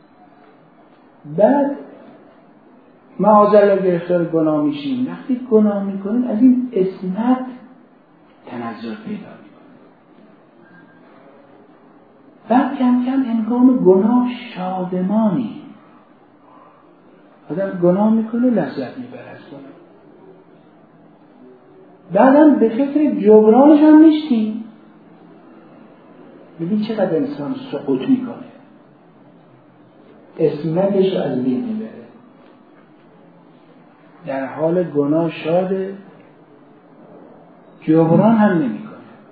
بعد معاذالله گرفتار گناه میشیم. وقتی گناه میکنیم از این عصمت تنزل پیدا میکنیم. بعد کم کم هنگام گناه شادمانی. آدم گناه میکنه لذت میبره از گناه. بعدم به فکر جبرانش هم نیستیم. ببین چقدر انسان سقوط میکنه، عصمتش رو از بین میبره، در حال گناه شاده، جبران هم نمیکنه.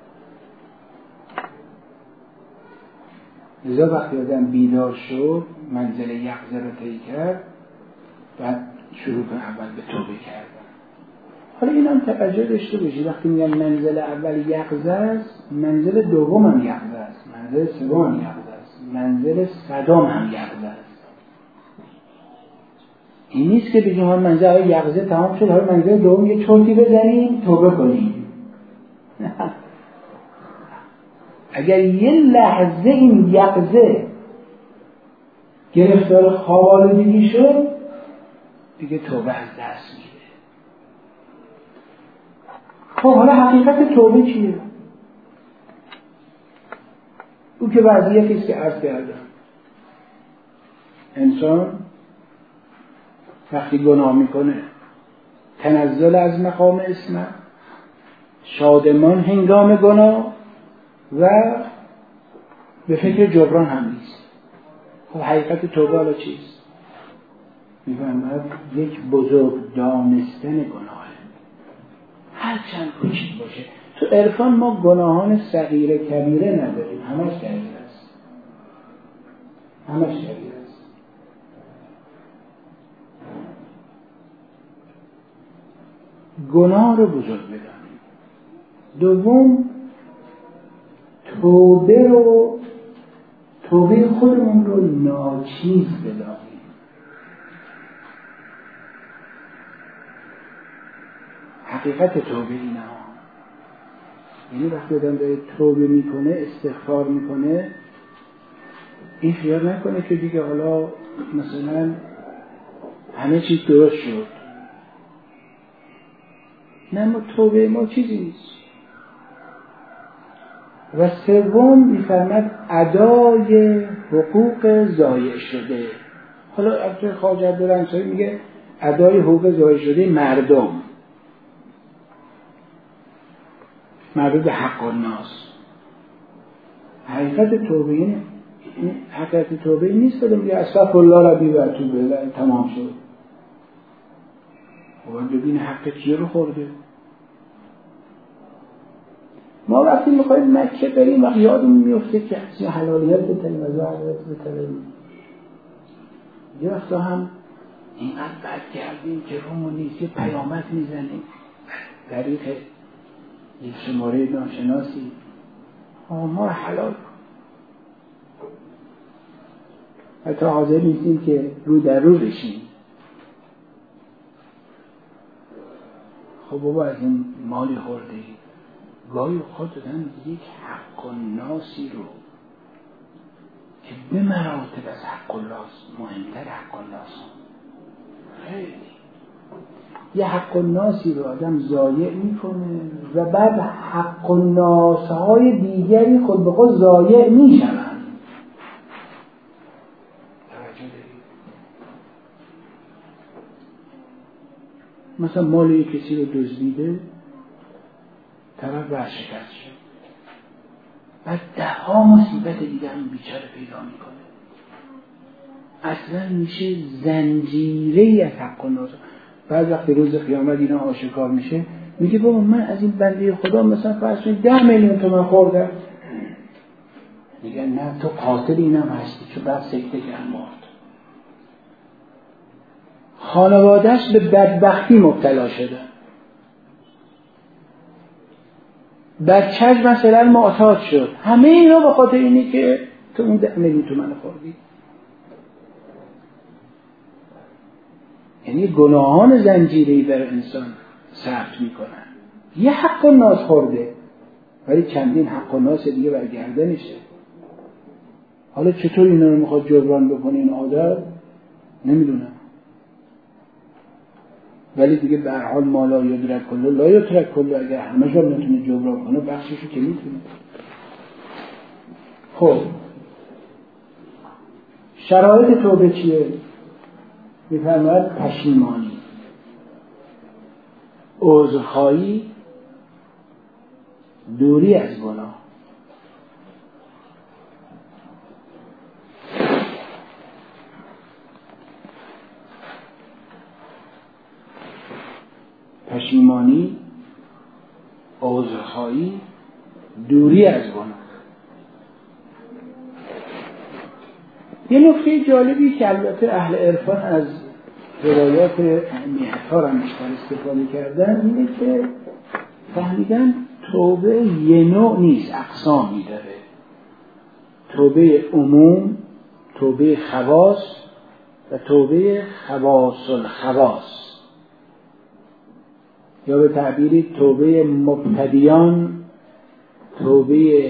لذا وقتی آدم بیدار شد منزل یقظه رو طی کرد، بعد شروع کنه اول به توبه کردن. حالا این هم توجه داشته باشی وقتی میگن منزل اول یقظه است، منزل دوم هم یقظه است، منزل سوم هم یقظه است، منزل صدام هم یقظه است. این نیست که بگیم ما منزل اول یقظه تمام شد حالا منزل دوم یه چرتی بزنیم توبه کنیم. اگر یه لحظه این یقظه گرفتار خواب آلودگی شد دیگه توبه از دست میره. خب حالا حقیقت توبه چیه؟ او که وضعیتی است که عرض کردم. انسان وقتی گناه میکنه تنزل از مقام عصمت، شادمان هنگام گناه و به فکر جبران هم نیست. خب حقیقت توبه حالا چیست؟ میفهمد یک بزرگ دانستن گناه هر چند کوچیک باشه. تو عرفان ما گناهان صغیره کبیره نداریم، همش کبیره است، همش کبیره است. گناه رو بزرگ بدانیم. دوم توبه خودمون رو ناچیز بدانیم. حقیقت توبه اینه ها. یعنی وقتی آدم داره توبه میکنه، استغفار میکنه، این خیال نکنه که دیگه حالا مثلا همه چیز درست شد. نه، ما توبه ما چیزی نیست. و سوم میفرماد ادای حقوق ضایع شده. حالا از خواجه عبدالانصاری میگه ادای حقوق ضایع شده مردم مربوط به حق الناس. حقیقت توبه اینه. حقیقت توبه این نیست که میگه استغفرالله ربی و اتوب الیه تمام شد. باید ببینه حق کیه رو خورده. ما وقتی میخوایم مکه بریم وقتی یادمون میفته که از حلالیت بتنیم از حلالیت بتنیم، یه وقتا هم اینقدر بد کردیم که رومون نیست، یه پیامت میزنیم طریق یک شماره ناشناسی ما حلال کن. حتی حاضر نیستیم که رو در رو بشیم خب بابا از این مالی خورده ای، گاهی خود دادن یک حق و ناسی رو که به مراتب از حق الله مهمتر حق الله خیلی یه حق و ناسی رو آدم ضایع میکنه و بعد حق و ناسهای دیگری خود به خود ضایع میشن. مثلا مال یک کسی رو دزدیده، طرف ورشکست شد، بعد 10 مصیبت دیگه هم بیچاره پیدا میکنه. اصلا میشه زنجیره‌ای از حق و ناس. بعد وقتی روز قیامت اینا آشکار میشه، میگه بابا من از این بنده خدا مثلا فرض کنید 10 میلیون تومان خوردم. میگن نه تو قاتل اینم هستی، چون بعد سکته کرد مرد. خانواده‌اش به بدبختی مبتلا شده، بچه‌ش مثلا معتاد شد، همه اینا به خاطر اینه که تو اون 10 میلیون تومان خوردی. یعنی گناهان زنجیره‌ای برای انسان ثبت میکنن. یه حق و ناس خورده ولی چندین حق و ناس دیگه بر گردنشه. حالا چطور اینا رو میخواد جبران بکنه این آدم نمیدونم، ولی دیگه به هر حال ما لا یدرک کله لا یترک کله. اگر همه جا نتونه جبران کنه بخششو که میتونه. خب شرایط توبه چیه؟ میفرماید پشیمانی، عذرخواهی، دوری از گناه. پشیمانی، عذرخواهی، دوری از گناه. یه نکته جالبی که البته اهل عرفان از روایات ائمه‌ها هم بیشتر استفاده کردن اینه که فهمیدن توبه یه نوع نیست، اقسامی داره. توبه عموم، توبه خواص و توبه خواص الخواص، یا به تعبیری توبه مبتدیان، توبه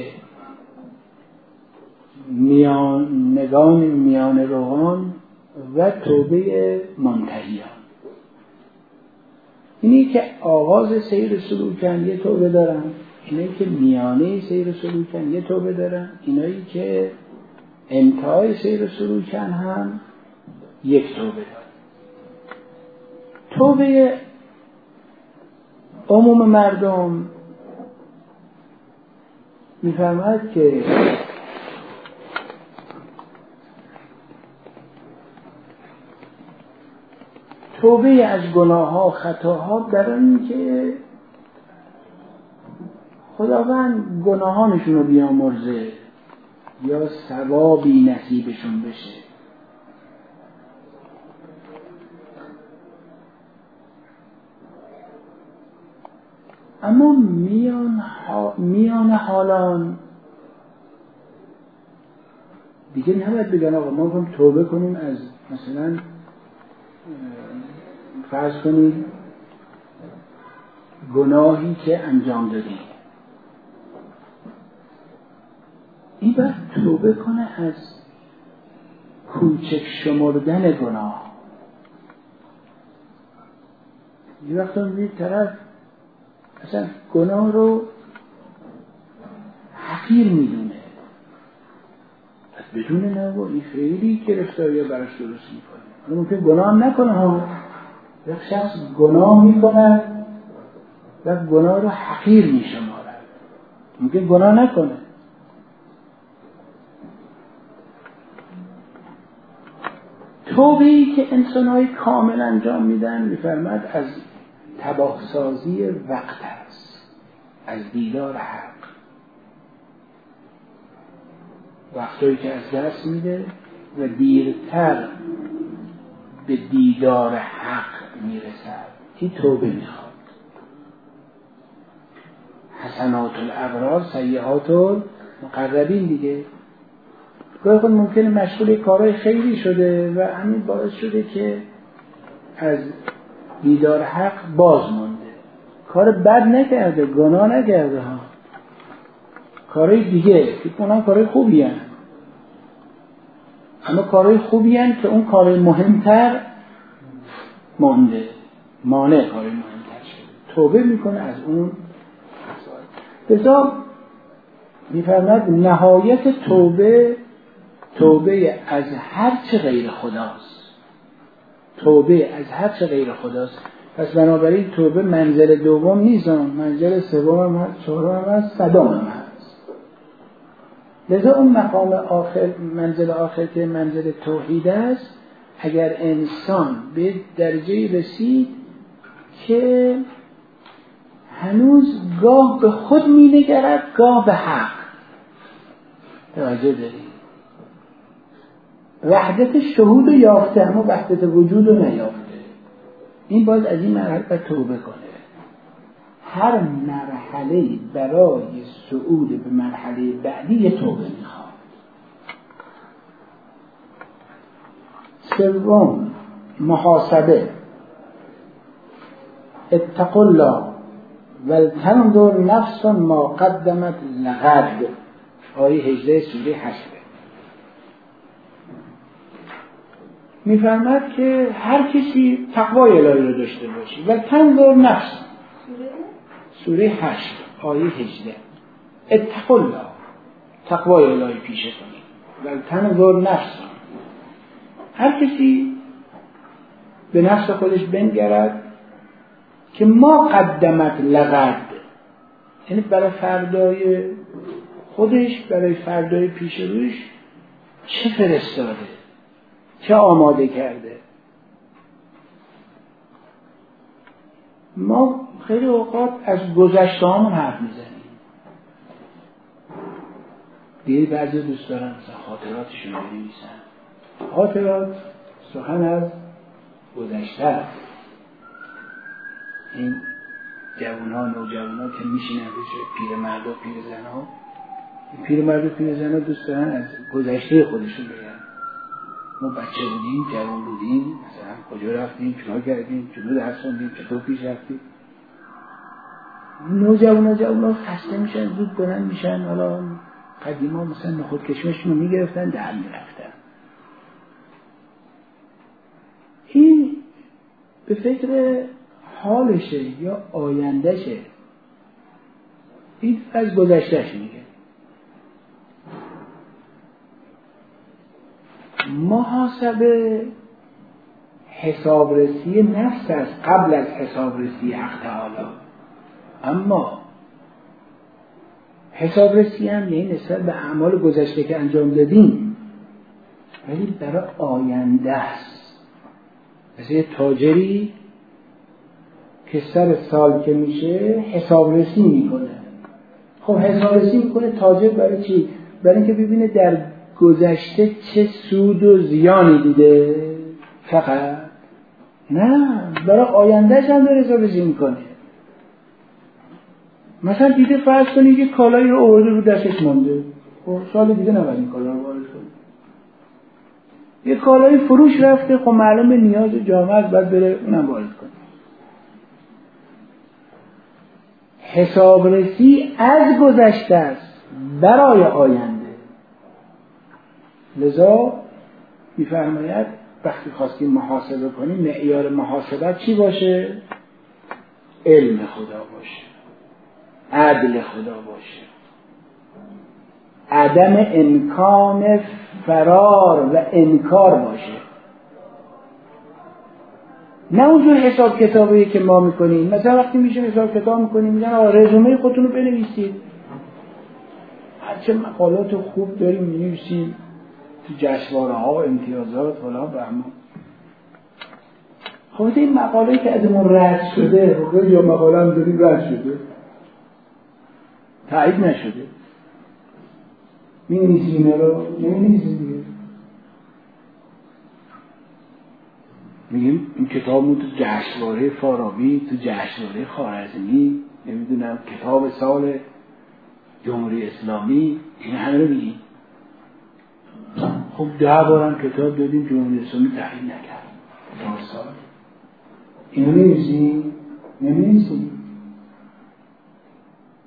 میان روان و توبه منتهیان. اینی که آغاز سیر سلوکن یه توبه دارن، اینایی که میانه سیر سلوکن یه توبه دارن، اینایی که انتهای سیر سلوکن هم یک توبه دارن. توبه عموم مردم میفرماید که توبه از گناه ها خطاها در این که خداوند گناهانشون رو بیامرزه یا ثوابی نصیبشون بشه. اما میان حالان دیگه نباید بگن آقا ما باید توبه کنیم از مثلا فرض کنید گناهی که انجام دادیم. این باید توبه کنه از کوچک شمردن گناه. یه وقتا میبینید طرف اصلا گناه رو حقیر میدونه، بدون نه این خیلی گرفتاری براش درست میکنه. حالا ممکن گناه هم نکنه ها، یک شخص گناه میکنه و گناه رو حقیر میشماره، ممکن گناه نکنه. توبه‌ای که انسان‌های کامل انجام میدن میفرماید از تباه‌سازی وقت است، از دیدار حق. وقتایی که از دست میده و دیرتر به دیدار حق میرسد، این توبه میخواد. حسنات الابرار سیئات المقربین دیگه. گاهی خود ممکنه مشغول کارهای خیری شده و همین باعث شده که از دیدار حق باز مونده. کار بد نکرده، گناه نکرده ها، کارهای دیگه فکر کنم کارهای خوبی هن. اما کارهای خوبی هن که اون کارهای مهمتر مانده، مانع کارهای مهمتر شده، توبه میکنه از اون. لذا میفرماد نهایت توبه از هر چه غیر خداست، توبه از هر چه غیر خداست. پس بنابراین توبه منزل دوم نیست، منزل سوم هم هست، چهارم هم هست، صدام هم هست. لذا اون مقام آخر، منزل آخر که منزل توحید است، اگر انسان به درجه رسید که هنوز گاه به خود می نگرد گاه به حق، توجه دارید، وحدت شهود رو یافته اما وحدت وجود رو نیافته، این باید از این مرحله توبه کنه. هر مرحله برای صعود به مرحله بعدی یه توبه میخواد. سوم محاسبه. اتقوا الله ولتنظر نفس ما قدمت لغد، آیه 18 سوره حشر. میفرماد که هر کسی تقوای الهی رو داشته باشه. ولتنظر نفس، سوره حشر آیه 18. اتقوا الله، تقوای الهی پیشه کنید. ولتنظر نفس، هر کسی به نفس خودش بنگرد که ما قدمت لغد، یعنی برای فردای خودش، برای فردای پیش روش چه فرستاده، چه آماده کرده. ما خیلی اوقات از گذشته هامون حرف میزنیم. دیگه بعضی دوست دارن مثلا خاطراتشون رو بنویسن. خاطرات سخن از گذشته است. این جوان‌ها، نوجوان‌ها که میشینن روی پیرمرد و پیرزن‌ها، پیرمرد و پیرزن‌ها دوست دارن از گذشته خودشون بگن. ما بچه بودیم، جوان بودیم، مثلا کجا رفتیم، چیکار کردیم، چطور درس خوندیم، چطور پیش رفتیم. نوجوان‌ها خسته میشن، زود بلند میشن. حالا قدیما مثلا نخود کشمشون رو میگرفتن، در میرفتن. این به فکر حالشه یا آیندهشه، این از گذشتهش میگه. محاسبه حسابرسی نفس است قبل از حسابرسی حق تعالی. اما حسابرسی هم یعنی نسبت به اعمال گذشته که انجام دادیم، ولی برای آینده است. مثل یه تاجری که سر سال که میشه حسابرسی میکنه. خب حسابرسی میکنه تاجر برای چی؟ برای اینکه ببینه در گذشته چه سود و زیانی دیده فقط؟ نه، برای آیندهش هم داره حسابرسی میکنه. مثلا دیده فرض کنید که کالایی رو آورده رو دستش مونده، خب سال دیگه نباید این کالا رو وارد کنه. یه کالایی فروش رفته، خب معلومه نیاز جامعه است، باید بره اونم وارد کنه. حسابرسی از گذشته است برای آینده. لذا می‌فرماید وقتی خواستیم محاسبه کنیم، معیار محاسبت چی باشه؟ علم خدا باشه، عدل خدا باشه، عدم امکان فرار و انکار باشه. نه اونجور حساب کتابی که ما میکنیم. مثلا وقتی میشه حساب کتاب میکنیم میگن آقا رزومه خودتون رو بنویسید، هرچه مقالات خوب داریم می‌نویسیم تو جشنواره ها و امتیازات فلان بهمان. خب این مقاله که ازمون رد شده، خب یا مقاله هم داریم رد شده، تایید نشده، می‌نویسیم رو نمی‌نویسیم دیگه. میگیم این کتابمون تو جشنواره فارابی، تو جشنواره خوارزمی، نمیدونم کتاب سال جمهوری اسلامی، این همه رو میگیم. خب 10 بارم کتاب دادیم جمهوری اسلامی تایید نکرد. 4 سال اینو نمی‌نویسیم؟ نمی‌نویسیم.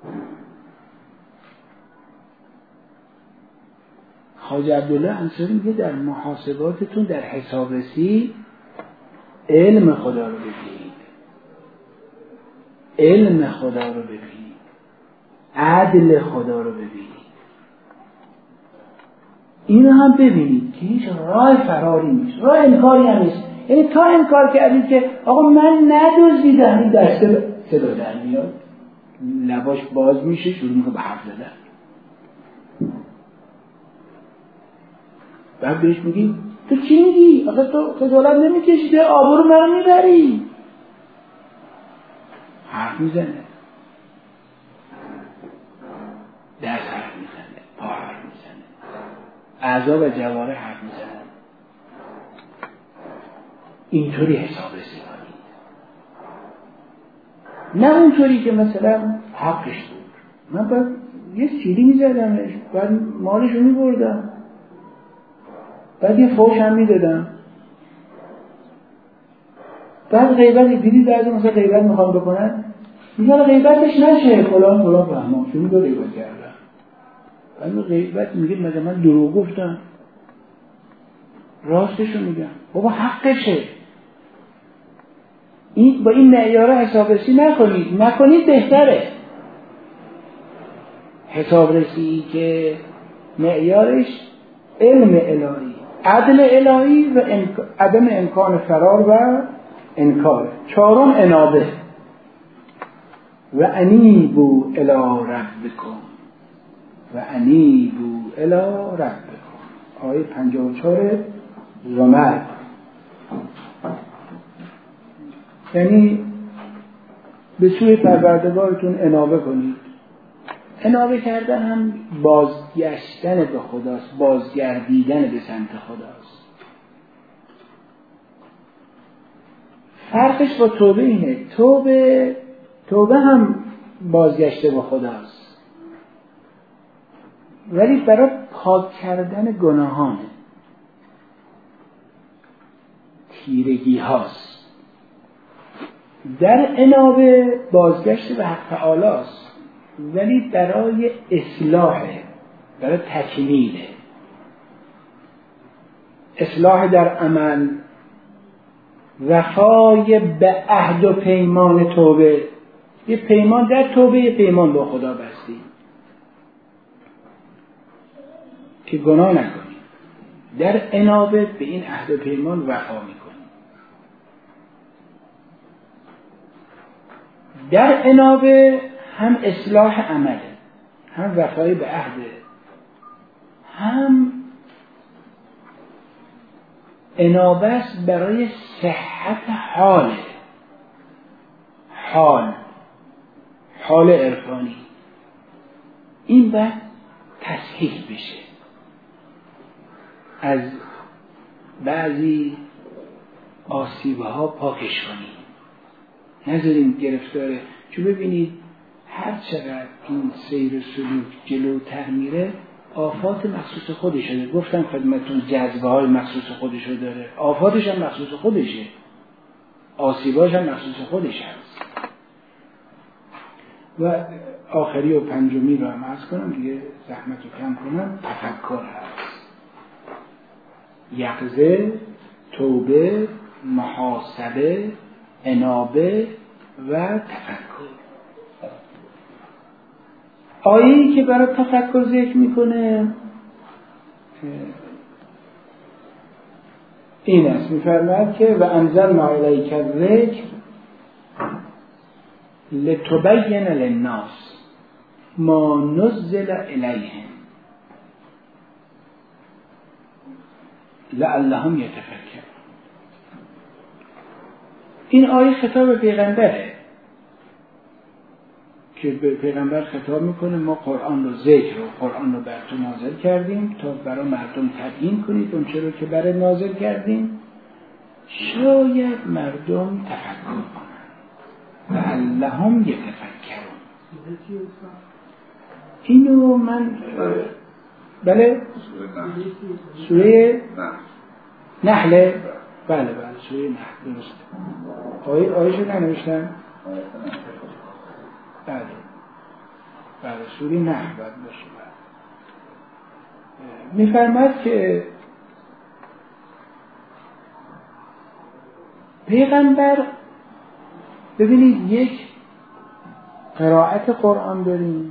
خواجه عبدالله انصاری میگه در محاسباتتون در حسابرسی علم خدا رو ببینید، علم خدا رو ببینید، عدل خدا رو ببینید. اینو هم ببینید که هیچ راه فراری نیست، راه انکاری هم نیست. یعنی تا انکار کردید که آقا من ندزدیدم، این دسته صدا در میاد، لباش باز میشه، شروع میکنه به حرف زدن. بعد بهش میگی تو چی میگی؟ آخه تو خجالت نمیکشی؟ آبرو منو میبری. حرف میزنه، دست حرف میزنه، پا حرف میزنه، اعضا و جوارح حرف میزنه. اینطوری حساب رسی کنید، نه اونطوری که مثلا حقش بود، من باید یه سیلی میزدمش، بعد مالشو میبردم، بعد یه فوش هم میدادم، بعد غیبت دیدی بعضی مثلا غیبت میخوام بکنن میگن غیبتش نشه فلان فلان فهمم چون میگه غیبت کردم. بعد غیبت میگه مگه من دروغ گفتم؟ راستشو میگم بابا، حقشه. این با این معیار حسابرسی نکنید بهتره. حسابرسی که معیارش علم الهی، عدل الهی و عدم امکان فرار و انکار. چهارم انابه و انیبوا الی ربکم و انیبوا الی ربکم. آیه 54 زمر. یعنی به سوی پروردگارتون انابه کنید. انابه کردن هم بازگشتن به خداست، بازگردیدن به سمت خداست. فرقش با توبه اینه، توبه هم بازگشته به خداست ولی برای پاک کردن گناهانه، تیرگی هاست. در انابه بازگشت به حق تعالی است ولی برای اصلاحه، برای تکمیله. اصلاح در عمل، وفای به عهد و پیمان توبه. یه پیمان در توبه، یه پیمان با خدا بستیم که گناه نکنیم. در انابه به این عهد و پیمان وفا میکنیم. در انابه هم اصلاح عمله، هم وفای به عهده، هم انابه است برای صحت حال عرفانی. این باید تصحیح بشه، از بعضی آسیبها پاکش کنیم، نذاریم گرفتاره. چون ببینید هر چقدر این سیر و سلوک جلوتر میره آفات مخصوص خودشه. گفتم خدمتون جذبه های مخصوص خودشو داره، آفاتش هم مخصوص خودشه، آسیباش هم مخصوص خودش هست. و آخری و پنجمی رو هم عرض کنم دیگه، زحمت رو کم کنم. تفکر هست، یقظه، توبه، محاسبه، انابه و تفکر. آیه‌ای که برای تفکر ذکر میکنه این است، میفرماید که و انزلنا الیک الذکر لتبین للناس ما نزل الیهم لعلهم یتفکرون. این آیه خطاب پیغمبره که به پیغمبر خطاب میکنه ما قرآن رو ذکر و قرآن رو بر تو نازل کردیم تا برای مردم تبیین کنید اون چه رو که برای نازل کردیم، شاید مردم تفکر کنند. لعلهم یتفکرون. اینو من بله سوره نحل، بله سوره نحل درست. آیه شو ننوشتن؟ بله برای سوری نه باید باشه. میفرماید که پیغمبر، ببینید یک قرائت قرآن داریم،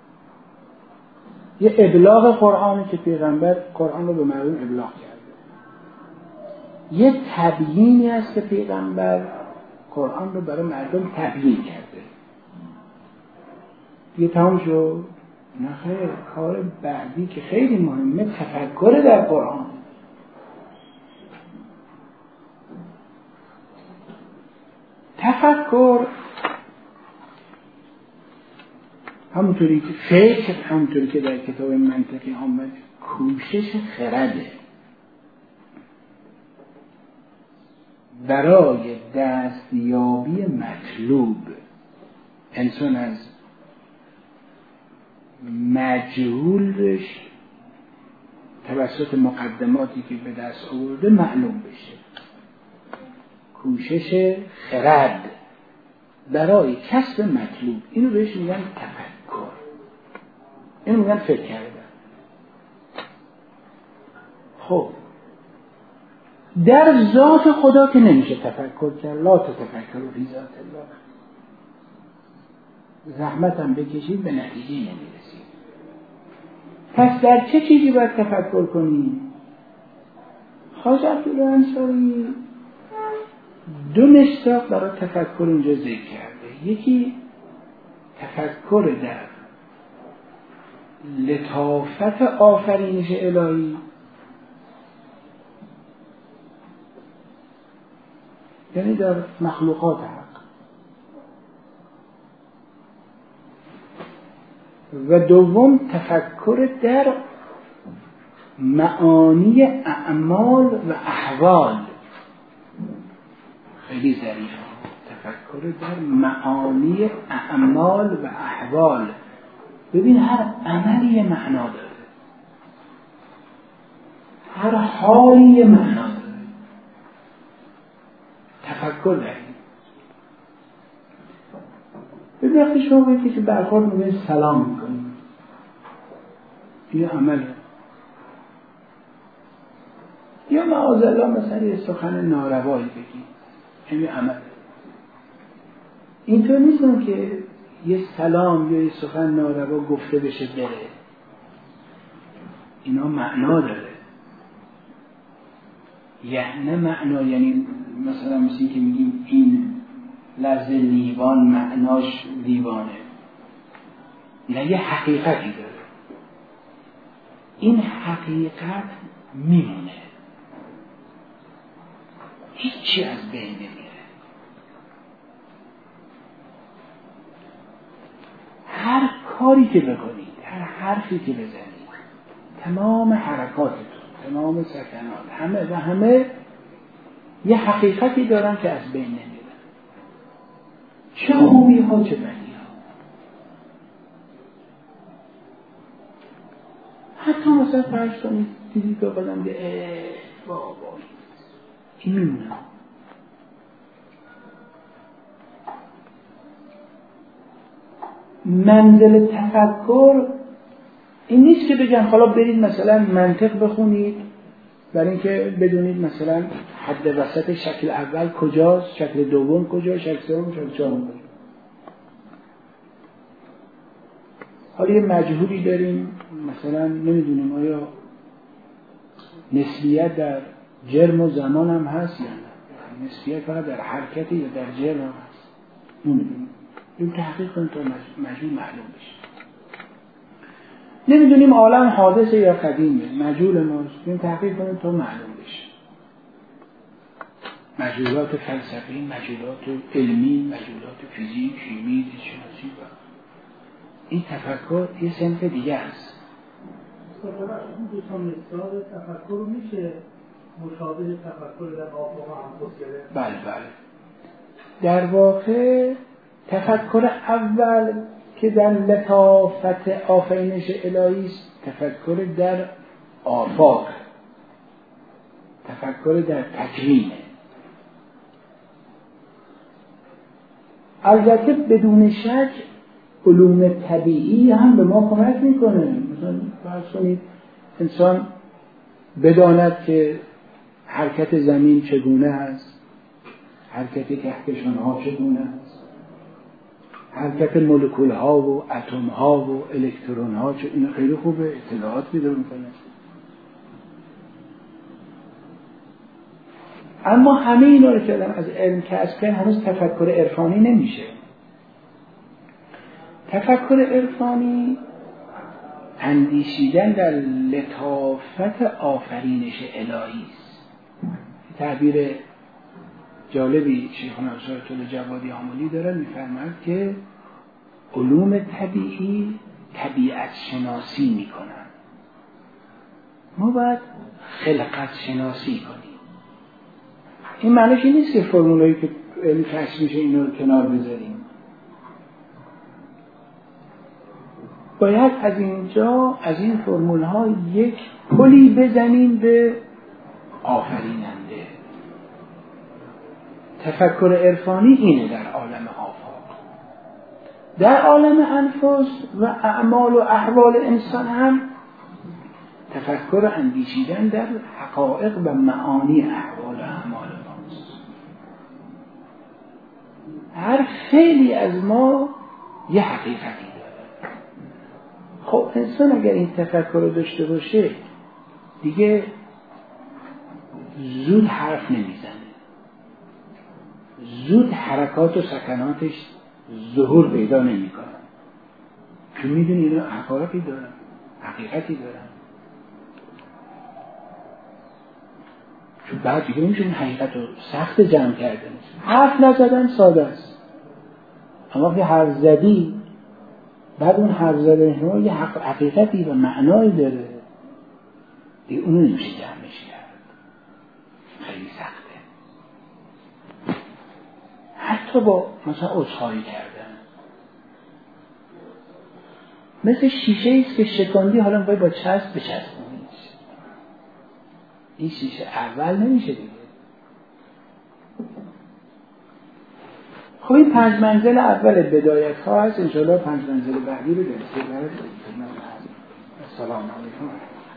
یه ابلاغ قرآنی که پیغمبر قرآن رو به مردم ابلاغ کرده، یه تبیینی هست که پیغمبر قرآن رو برای مردم تبیین کرده. دیگه تمام شد؟ نه خیر، کار بعدی که خیلی مهمه تفکر در قرآن. تفکر همونطوری که فکر، همونطوری که در کتاب منطقی آمد، کوشش خرده برای دستیابی مطلوب. انسان از مجهولش توسط مقدماتی که به دست آورده معلوم بشه. کوشش خرد برای کسب مطلوب، اینو بهش میگن تفکر، اینو میگن فکر کردن. خب در ذات خدا که نمیشه تفکر کرد، لا تتفکروا فی ذات الله، زحمت هم بکشید به نتیجه نمیرسید. پس در چه چیزی باید تفکر کنیم؟ خواجه عبدالله انصاری دو مصداق برای تفکر اینجا ذکر کرده. یکی تفکر در لطافت آفرینش الهی، یعنی در مخلوقات حق، و دوم تفکر در معانی اعمال و احوال. خیلی ظریف، تفکر در معانی اعمال و احوال. ببین هر عملی معنا داره، هر حالی معنا داره. تفکر داریم. ببین وقتی شما باید که برخورد میکنید سلام میکنید، این عمله. یا معاذالله مثلا یه سخن ناروایی بگید، این عمله. اینطور نیستم که یه سلام یا یه سخن ناروا گفته بشه بره، اینا معنا داره. یعنی معنا، یعنی مثلا مثل که میگیم این لفظ لیوان معناش لیوانه، نه یه حقیقتی داره. این حقیقت میمونه، هیچی از بین نمیره. هر کاری که بکنید، هر حرفی که بزنید، تمام حرکاتتون، تمام سکنات، همه یه حقیقتی دارن که از بین نمیره. چه خوبی ها چه بدی ها. حتی مثلا فرض کنید دیدید که قدم بابا این میمونه. منزل تفکر این نیست که بگن حالا برید مثلا منطق بخونید برای اینکه بدونید مثلا حد وسط شکل اول کجاست، شکل دوم کجاست، شکل سوم، شکل چهارم کجاست. حالا یه مجهولی داریم، مثلا نمیدونیم آیا نسبیت در جرم و زمان هم هست یا نه، نسبیت فقط در حرکتی یا در جرم هم هست، نمیدونیم. این تحقیق کنید تا مجهول معلوم بشه. نمیدونیم عالم حادثه یا قدیمه، مجهول ماست، این تحقیق کنید تا معلوم بشه. مجهولات فلسفی، مجهولات علمی، مجهولات فیزیک، شیمی، زیست‌شناسی و این تفکر یه صنف دیگه است. این دو تا مثال تفکر رو میشه مشابه تفکر در آفاق انفس گرفت؟ بله. در واقع تفکر اول که در لطافت آفرینش الهی است، تفکر در آفاق، تفکر در تکوین. البته بدون شک علوم طبیعی هم به ما کمک میکنه. مثلا فرض کنید انسان بداند که حرکت زمین چگونه است، حرکت کهکشان ها چگونه است، حرکت مولکول ها و اتم ها و الکترون ها، این خیلی خوبه، اطلاعات میده میکنه. اما همه اینا رو که آدم از علم کسب کنه هنوز تفکر عرفانی نمیشه. تفکر عرفانی اندیشیدن در لطافت آفرینش الهی است. تعبیر جالبی شیخنا شایت الجوادی آملی داره، میفرماید که علوم طبیعی طبیعت شناسی میکنن، ما باید خلقت شناسی کنیم. این معنیش این نیست که فرمولایی که علم کشف میشه اینو رو کنار بذاریم. باید از اینجا از این فرمول ها یک پلی بزنیم به آفریننده. تفکر عرفانی اینه در عالم آفاق. در عالم انفس و اعمال و احوال انسان هم تفکر اندیشیدن در حقایق و معانی احوال و اعمال ماست. هر فعلی از ما یه حقیقتی داره. خب انسان اگر این تفکر رو داشته باشه دیگه زود حرف نمیزنه، زود حرکات و سکناتش ظهور پیدا نمی کنن، چون میدونی اینا حقایقی دارن، حقیقتی دارن. چون بعد دیگه نمیشه اون حقیقت رو سخت جمع کرده. حرف نزدن ساده است، اما که حرف زدی بعد اون حرف زدن شما یه حقیقتی و معنایی داره، دیگه اونو نمیشه جمعش کرد، خیلی سخته. حتی با مثلا عذرخواهی کردن، مثل شیشه ایست که شکاندی حالا باید با چسب بچسبونیش، این شیشه اول نمیشه دیگه. خب این 5 منزل اول بدایت ها هست، انشاءالله 5 منزل بعدی رو درسته برد. السلام علیکم.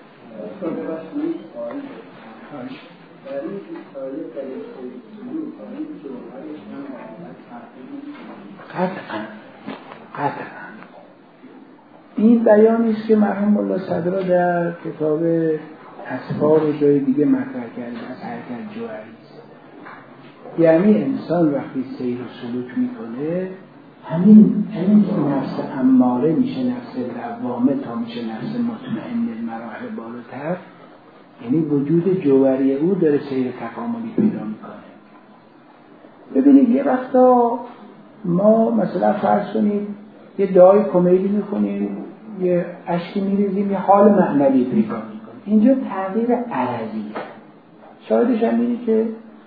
قطعا این بیانی است که مرحوم الله صدرا در کتاب اسفار و جای دیگه مطرح کرده از حرکت جوهری است. یعنی انسان وقتی سیر و سلوک میکنه همین که نفس اماره میشه نفس لوامه تا میشه نفس مطمئن مراحل بالاتر، یعنی وجود جوهری او داره سیر تکاملی پیدا میکنه. ببینید یه وقتا ما مثلا فرض کنید یه دعای کمدی میکنیم، یه اشکی میریزیم، یه حال معنوی پیدا میکنیم، اینجا تغییر عرضیه. شاهدش هم اینه که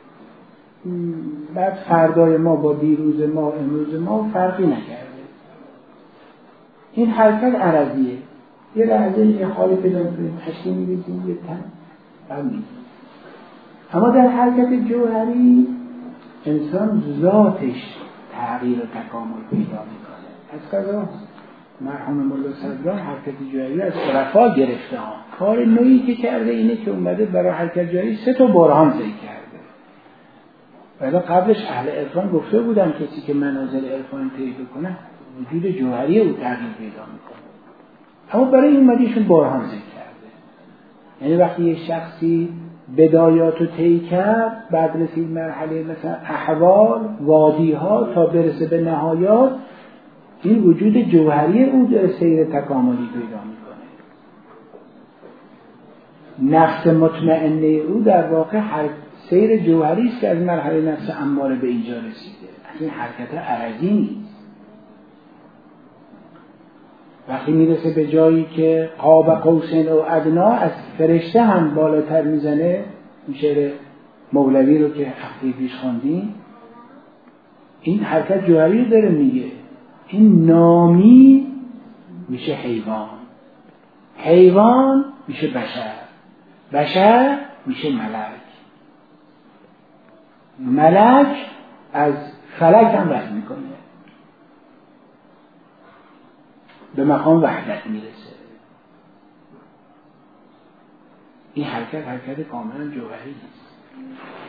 بعد فردای ما با دیروز ما امروز ما فرقی نکرده. این حرکت عرضیه، یه لحظه یه حالی پیدا میکنیم، اشکی میریزیم، یه تن بندیم. اما در حرکت جوهری انسان ذاتش تغییر و تکامل پیدا میکنه. از قضا مرحوم مولا صدرا حرکت جوهری از عرفا گرفته ها. کار نوعی که کرده اینه که اومده برای حرکت جوهری 3 برهان ذکر کرده. ولی قبلش اهل عرفان گفته بودن کسی که منازل عرفان طی بکنه وجود جوهری او تغییر پیدا میکنه، اما برای این اومدیشون برهان ذکر کرده. یعنی وقتی یه شخصی بدایات رو طی کرد، بعد رسید مرحله مثلا احوال وادی ها تا برسه به نهایات، این وجود جوهری او در سیر تکاملی پیدا میکنه. نفس مطمئنه او در واقع سیر جوهری است که از مرحله نفس اماره به اینجا رسیده. از این حرکت عرضی نیست. وقتی میرسه به جایی که قاب قوسین او ادنا، از فرشته هم بالاتر میزنه، این شعر مولوی رو که هفته پیش خوندیم، این حرکت جوهری رو داره میگه. این نامی میشه حیوان، حیوان میشه بشر، بشر میشه ملک، ملک از فلک هم رد میکنه. به مقام وحدت میرسه. این حرکت کاملا جوهری است.